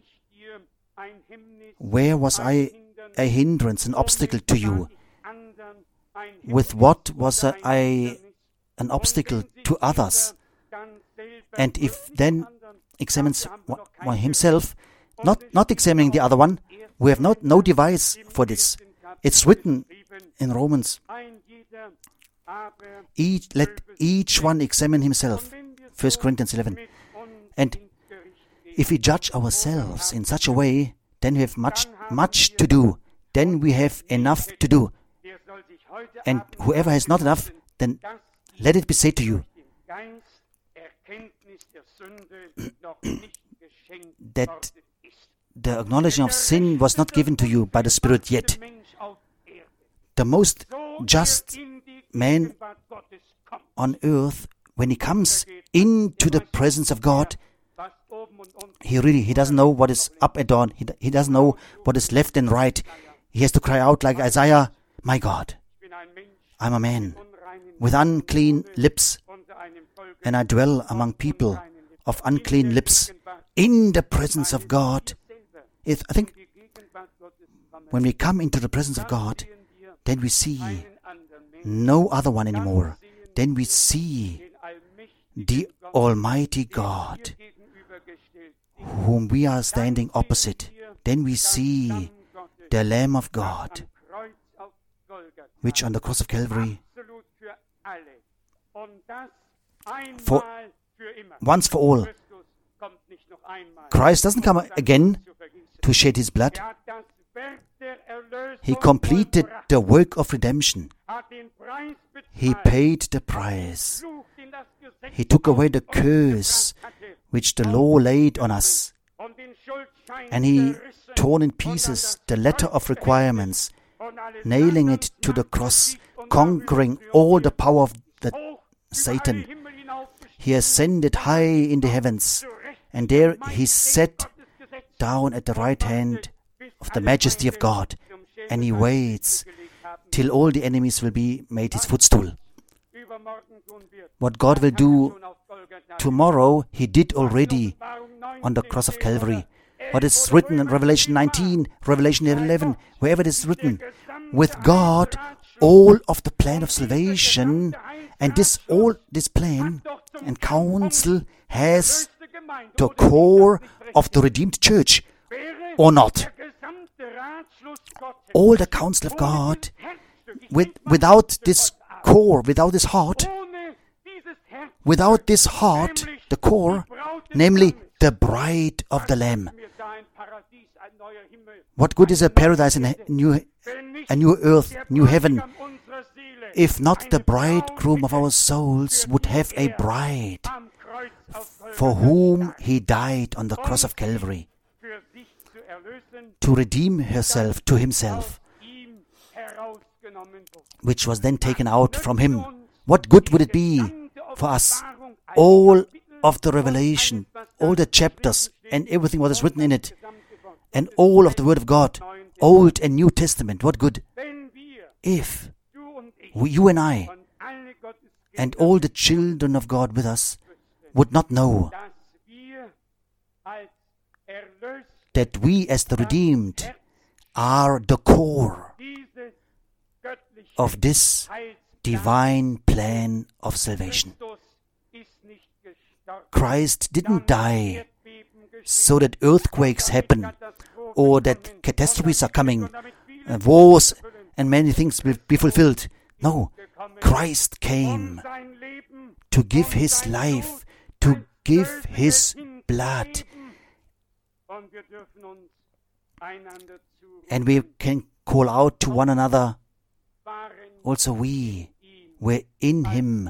where was I a hindrance, an obstacle to you? With what was I an obstacle to others? And if then examines himself, not, not examining the other one, we have not no device for this. It's written in Romans, each, let each one examine himself. First Corinthians eleven. And if we judge ourselves in such a way, then we have much, much to do. Then we have enough to do. And whoever has not enough, then let it be said to you that the acknowledging of sin was not given to you by the Spirit yet. The most just man on earth, when he comes into the presence of God, he really, he doesn't know what is up and down. He, he doesn't know what is left and right. He has to cry out like Isaiah, my God, I'm a man with unclean lips, and I dwell among people of unclean lips in the presence of God. If, I think when we come into the presence of God, then we see no other one anymore. Then we see the Almighty God, whom we are standing opposite. Then we see the Lamb of God, which on the cross of Calvary, for once for all, Christ doesn't come again to shed His blood. He completed the work of redemption. He paid the price. He took away the curse which the law laid on us. And He torn in pieces the letter of requirements, nailing it to the cross, conquering all the power of the Satan. He ascended high in the heavens, and there He sat down at the right hand of the majesty of God, and He waits till all the enemies will be made His footstool. What God will do tomorrow, He did already on the cross of Calvary. What is written in Revelation nineteen, Revelation eleven, wherever it is written, with God, all of the plan of salvation, and this all this plan and counsel has the core of the redeemed church, or not. All the counsel of God, with, without this core, without this heart, without this heart, the core, namely the bride of the Lamb. What good is a paradise in a new a new earth, new heaven, if not the bridegroom of our souls would have a bride for whom he died on the cross of Calvary to redeem herself to himself, which was then taken out from him. What good would it be for us? All of the revelation, all the chapters and everything what is written in it, and all of the Word of God, Old and New Testament, what good? If we, you and I and all the children of God with us would not know that we as the redeemed are the core of this divine plan of salvation. Christ didn't die so that earthquakes happen or that catastrophes are coming, uh, wars and many things will be fulfilled. No, Christ came to give his life, to give his blood. And we can call out to one another, also we were in him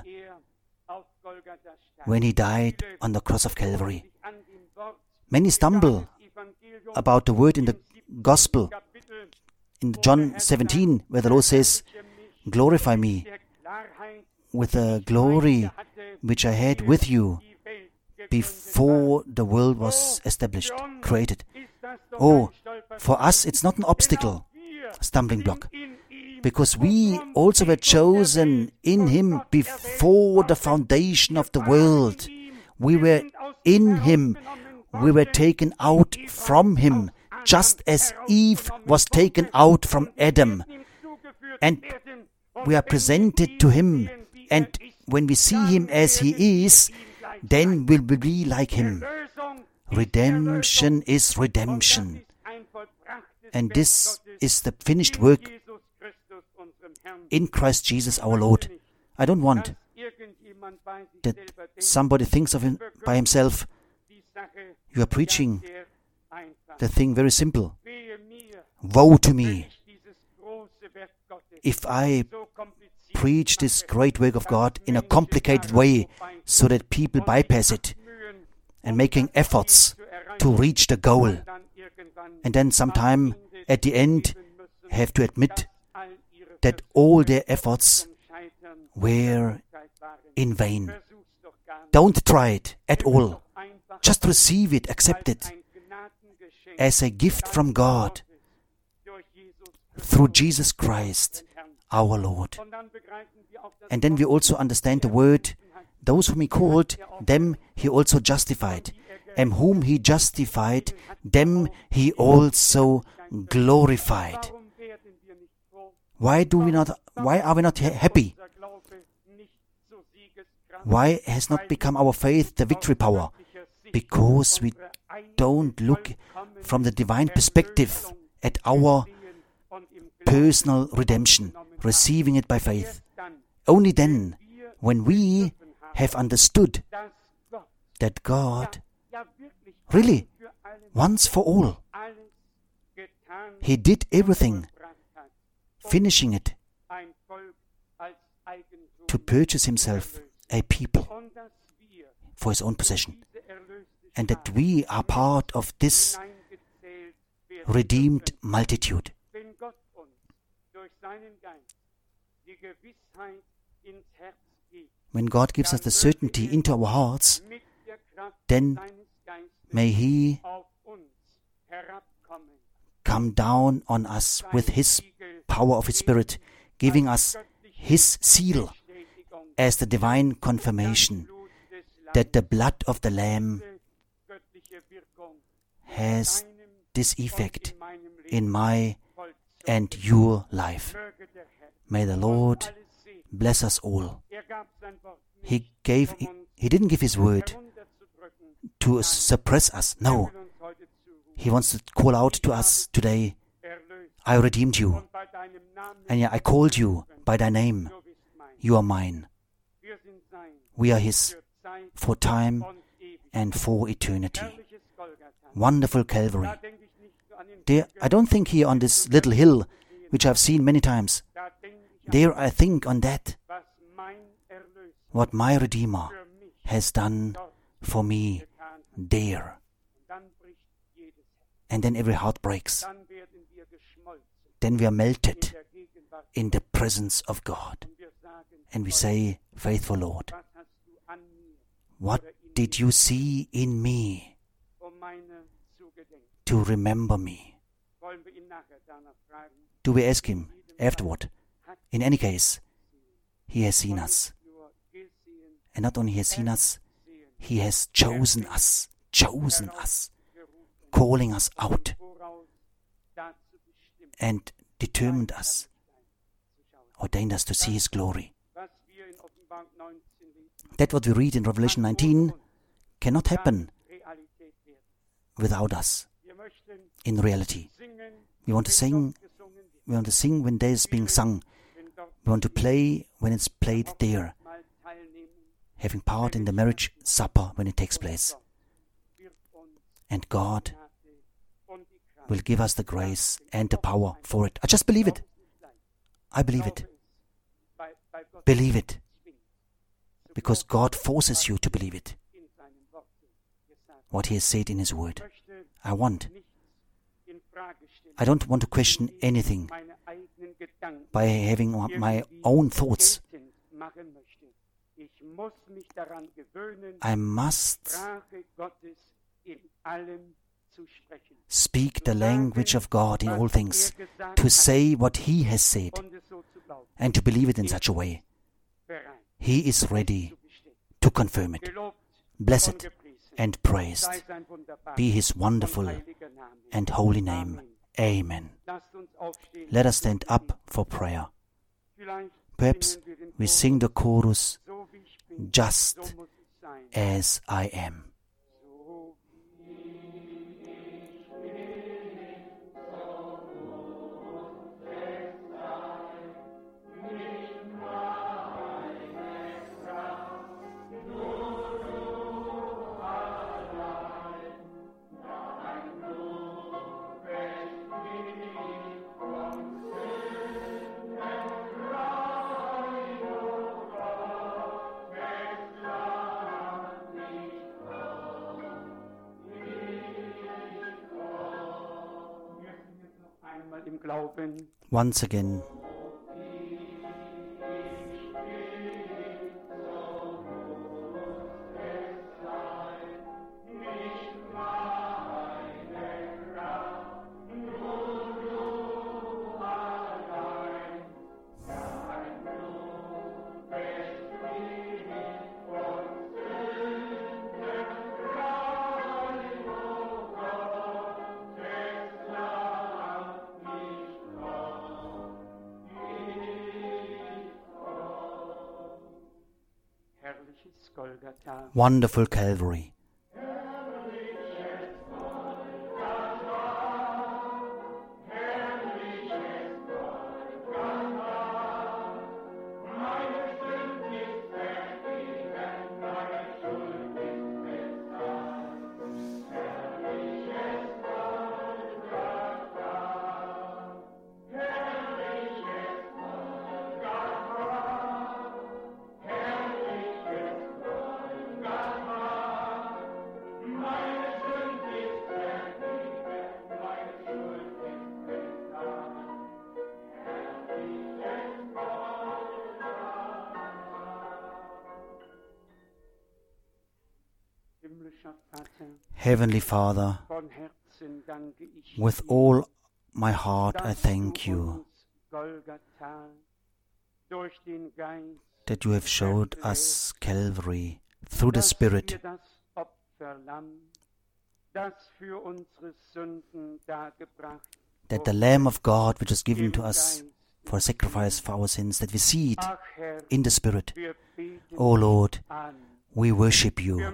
when he died on the cross of Calvary. Many stumble about the word in the gospel, in John seventeen, where the Lord says, glorify me with the glory which I had with you before the world was established, created. Oh, for us it's not an obstacle, stumbling block, because we also were chosen in him before the foundation of the world. We were in him. We were taken out from him, just as Eve was taken out from Adam. And we are presented to him. And when we see him as he is, then we'll be like him. Redemption is redemption. And this is the finished work in Christ Jesus our Lord. I don't want that somebody thinks of him by himself. You are preaching the thing very simple. Woe to me if I preach this great work of God in a complicated way so that people bypass it and making efforts to reach the goal. And then sometime at the end have to admit that all their efforts were in vain. Don't try it at all. Just receive it, accept it as a gift from God through Jesus Christ, our Lord. And then we also understand the word, those whom he called, them he also justified. And whom he justified, them he also glorified. Why do we not, why are we not ha- happy? Why has not become our faith the victory power? Because we don't look from the divine perspective at our personal redemption, receiving it by faith. Only then, when we have understood that God, really, once for all, he did everything, finishing it, to purchase himself a people for his own possession. And that we are part of this redeemed multitude. When God gives us the certainty into our hearts, then may he come down on us with his power of his Spirit, giving us his seal as the divine confirmation that the blood of the Lamb has this effect in my and your life. May the Lord bless us all. He gave, he, he didn't give his word to suppress us. No. He wants to call out to us today, I redeemed you. And yeah, I called you by thy name. You are mine. We are his for time and for eternity. Wonderful Calvary. There, I don't think here on this little hill which I've seen many times. There I think on that, what my Redeemer has done for me there. And then every heart breaks. Then we are melted in the presence of God. And we say, faithful Lord, what did you see in me to remember me? Do we ask Him afterward? In any case, He has seen us. And not only He has seen us, He has chosen us, chosen us, calling us out and determined us, ordained us to see His glory. That what we read in Revelation nineteen cannot happen without us in reality. We want to sing, we want to sing when there is being sung. We want to play when it's played there. Having part in the marriage supper when it takes place. And God will give us the grace and the power for it. I just believe it. I believe it. Believe it. Because God forces you to believe it. What He has said in His Word. I want. I don't want to question anything by having my own thoughts. I must speak the language of God in all things, to say what He has said, and to believe it in such a way. He is ready to confirm it. Blessed and praised be His wonderful and holy name. Amen. Let us stand up for prayer. Perhaps we sing the chorus, just as I am. Once again, wonderful Calvary. Heavenly Father, with all my heart I thank you that you have showed us Calvary through the Spirit, that the Lamb of God which is given to us for sacrifice for our sins, that we see it in the Spirit. O Lord, we worship you.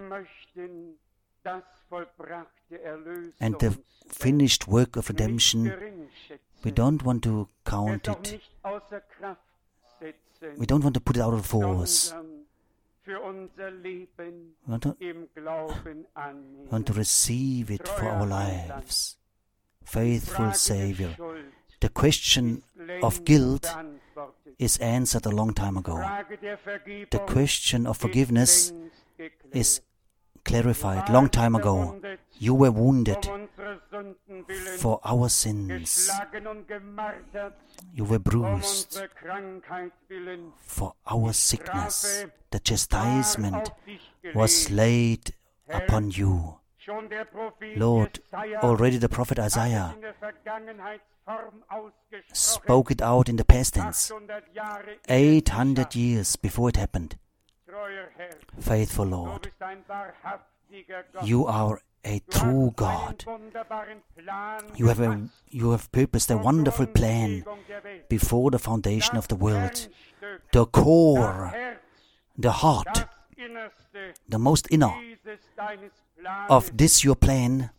And the finished work of redemption, we don't want to count it. We don't want to put it out of force. We want to, we want to receive it for our lives. Faithful Savior, the question of guilt is answered a long time ago. The question of forgiveness is clarified long time ago. You were wounded for our sins. You were bruised for our sickness. The chastisement was laid upon you. Lord, already the prophet Isaiah spoke it out in the past tense, eight hundred years before it happened. Faithful Lord, you are a true God. You have, a, you have purposed a wonderful plan before the foundation of the world. The core, the heart, the most inner of this your plan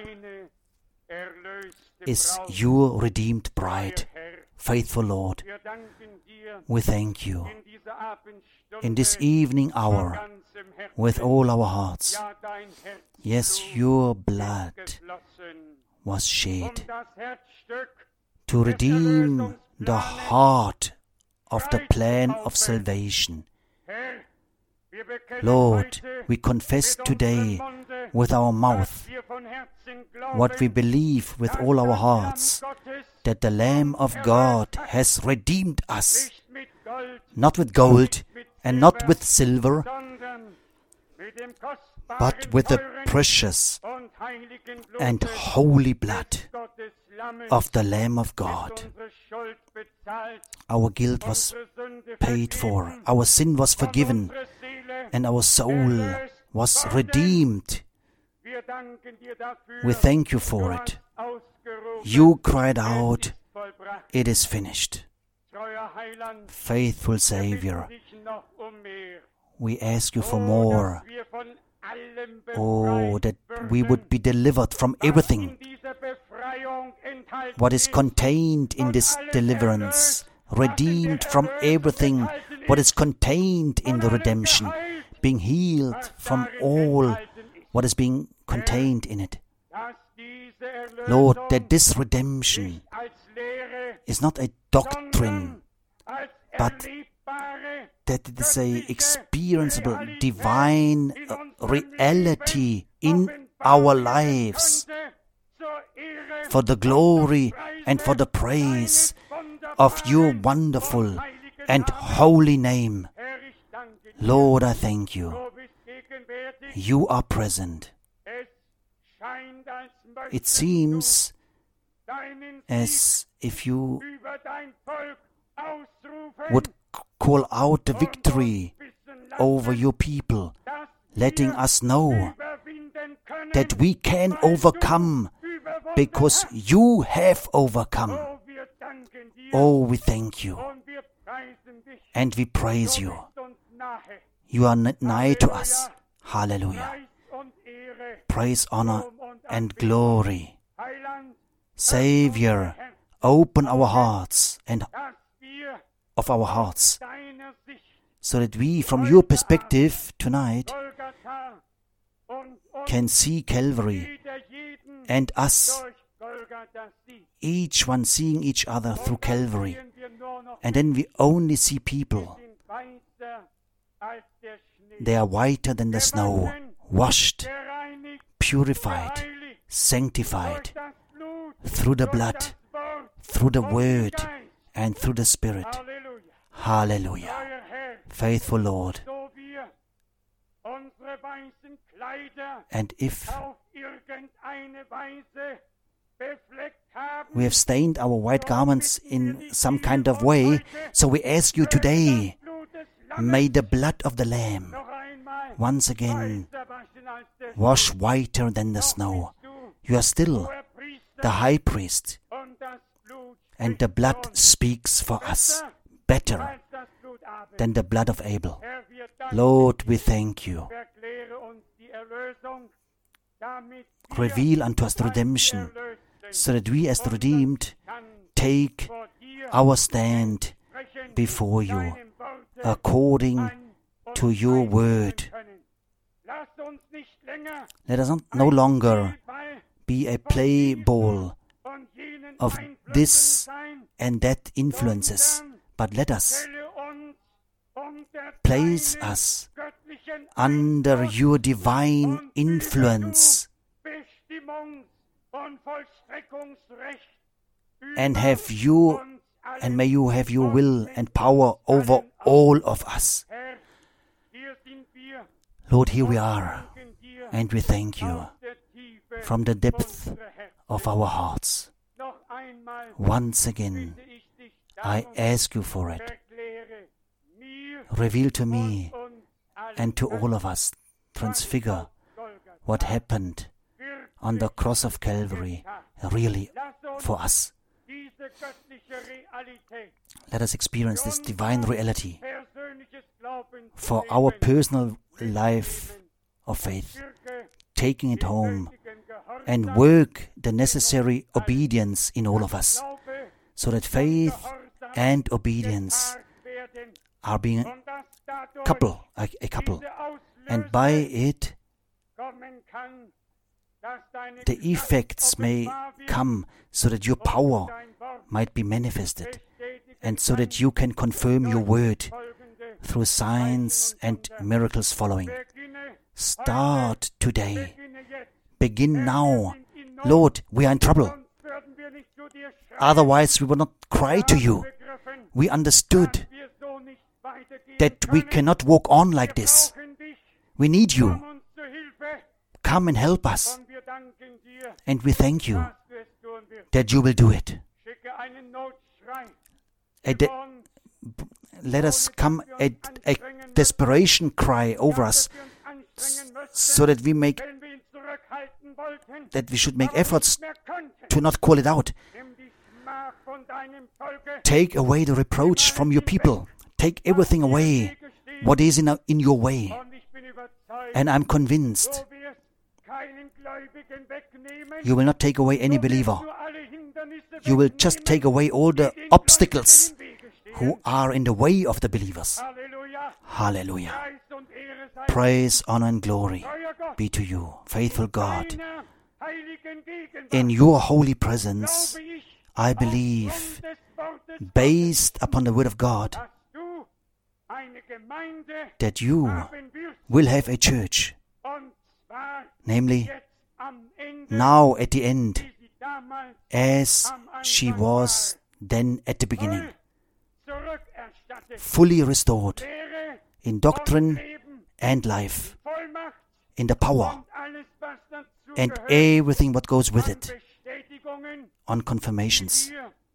is your redeemed bride. Faithful Lord, we thank you in this evening hour with all our hearts. Yes, your blood was shed to redeem the heart of the plan of salvation. Lord, we confess today with our mouth what we believe with all our hearts, that the Lamb of God has redeemed us, not with gold and not with silver, but with the precious and holy blood of the Lamb of God. Our guilt was paid for, our sin was forgiven, and our soul was redeemed. We thank you for it. You cried out, "It is finished." Faithful Savior, we ask you for more. Oh, that we would be delivered from everything what is contained in this deliverance, redeemed from everything what is contained in the redemption, being healed from all what is being contained in it. Lord, that this redemption is not a doctrine, but that it is a experienceable divine uh, reality in our lives for the glory and for the praise of your wonderful and holy name. Lord, I thank you. You are present. It seems as if you would call out the victory over your people, letting us know that we can overcome because you have overcome. Oh, we thank you and we praise you. You are nigh to us. Hallelujah. Praise, honor, and glory. Savior, open our hearts and of our hearts, so that we, from your perspective tonight, can see Calvary and us, each one seeing each other through Calvary. And then we only see people. They are whiter than the snow, washed, purified, sanctified through the blood, through the word, and through the Spirit. Hallelujah. Faithful Lord. And if we have stained our white garments in some kind of way, so we ask you today, may the blood of the Lamb once again wash whiter than the snow. You are still the high priest, and the blood speaks for us better than the blood of Abel. Lord, we thank you. Reveal unto us the redemption, so that we as the redeemed take our stand before you according to your word. Let us not no longer be a play ball of this and that influences. But let us place us under your divine influence and have you and may you have your will and power over all of us. Lord, here we are, and we thank you from the depth of our hearts. Once again, I ask you for it. Reveal to me and to all of us, transfigure what happened on the cross of Calvary really for us. Let us experience this divine reality for our personal life of faith, taking it home and work the necessary obedience in all of us, so that faith and obedience are being couple, a, a couple, and by it the effects may come, so that your power might be manifested, and so that you can confirm your word through signs and miracles following. Start today. Begin now. Lord, we are in trouble. Otherwise we will not cry to you. We understood that we cannot walk on like this. We need you. Come and help us. And we thank you that you will do it. A de- let us come a, a desperation cry over us, so that we make that we should make efforts to not call it out. Take away the reproach from your people. Take everything away what is in, a, in your way. And I'm convinced you will not take away any believer. You will just take away all the obstacles who are in the way of the believers. Hallelujah. Praise, honor, and glory be to you, faithful God. In your holy presence, I believe, based upon the word of God, that you will have a church, namely, now at the end, as she was then at the beginning, fully restored in doctrine and life, in the power and everything what goes with it, on confirmations,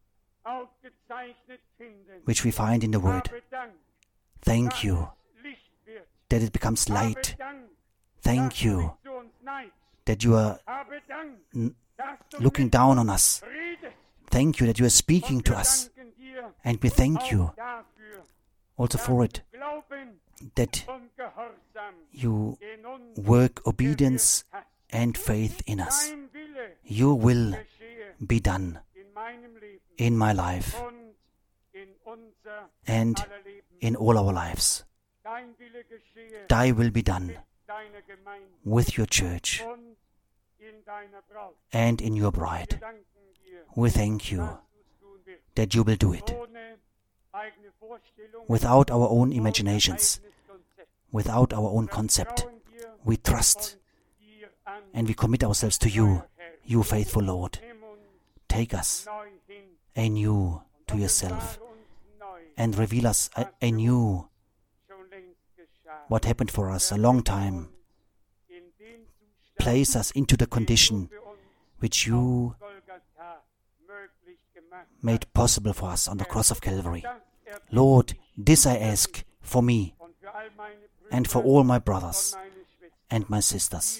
which we find in the Word. Thank you that it becomes light. Thank you that you are n- looking down on us. Thank you that you are speaking to us. And we thank you also for it, that you work obedience and faith in us. Your will be done in my life and in all our lives. Thy will be done with your church and in your bride. We thank you that you will do it without our own imaginations, without our own concept. We trust and we commit ourselves to you, you faithful Lord. Take us anew to yourself and reveal us anew what happened for us a long time. Place us into the condition which you made possible for us on the cross of Calvary. Lord, this I ask for me and for all my brothers and my sisters,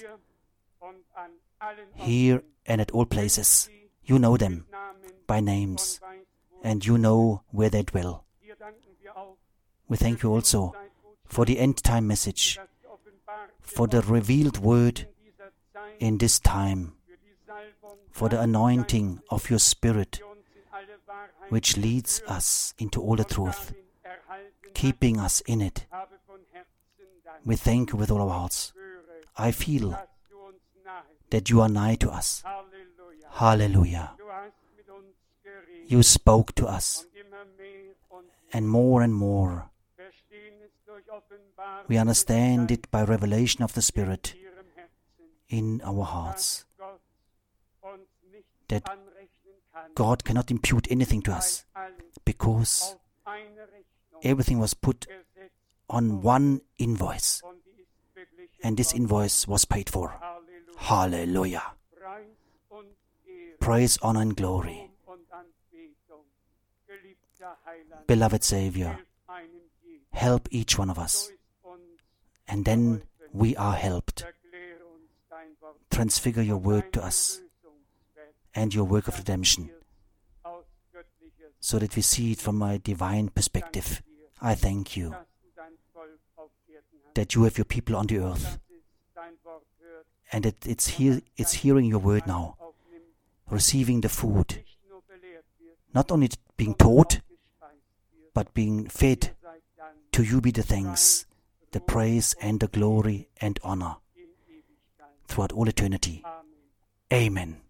here and at all places. You know them by names, and you know where they dwell. We thank you also for the end-time message, for the revealed word in this time, for the anointing of your Spirit, which leads us into all the truth, keeping us in it. We thank you with all our hearts. I feel that you are nigh to us. Hallelujah. You spoke to us, and more and more we understand it by revelation of the Spirit in our hearts, that God cannot impute anything to us, because everything was put on one invoice, and this invoice was paid for. Hallelujah. Praise, honor, and glory. Beloved Savior, help each one of us, and then we are helped. Transfigure your word to us and your work of redemption, so that we see it from a divine perspective. I thank you that you have your people on the earth, and that it's, hear, it's hearing your word now, receiving the food, not only being taught, but being fed. To you be the thanks, the praise and the glory and honor throughout all eternity. Amen.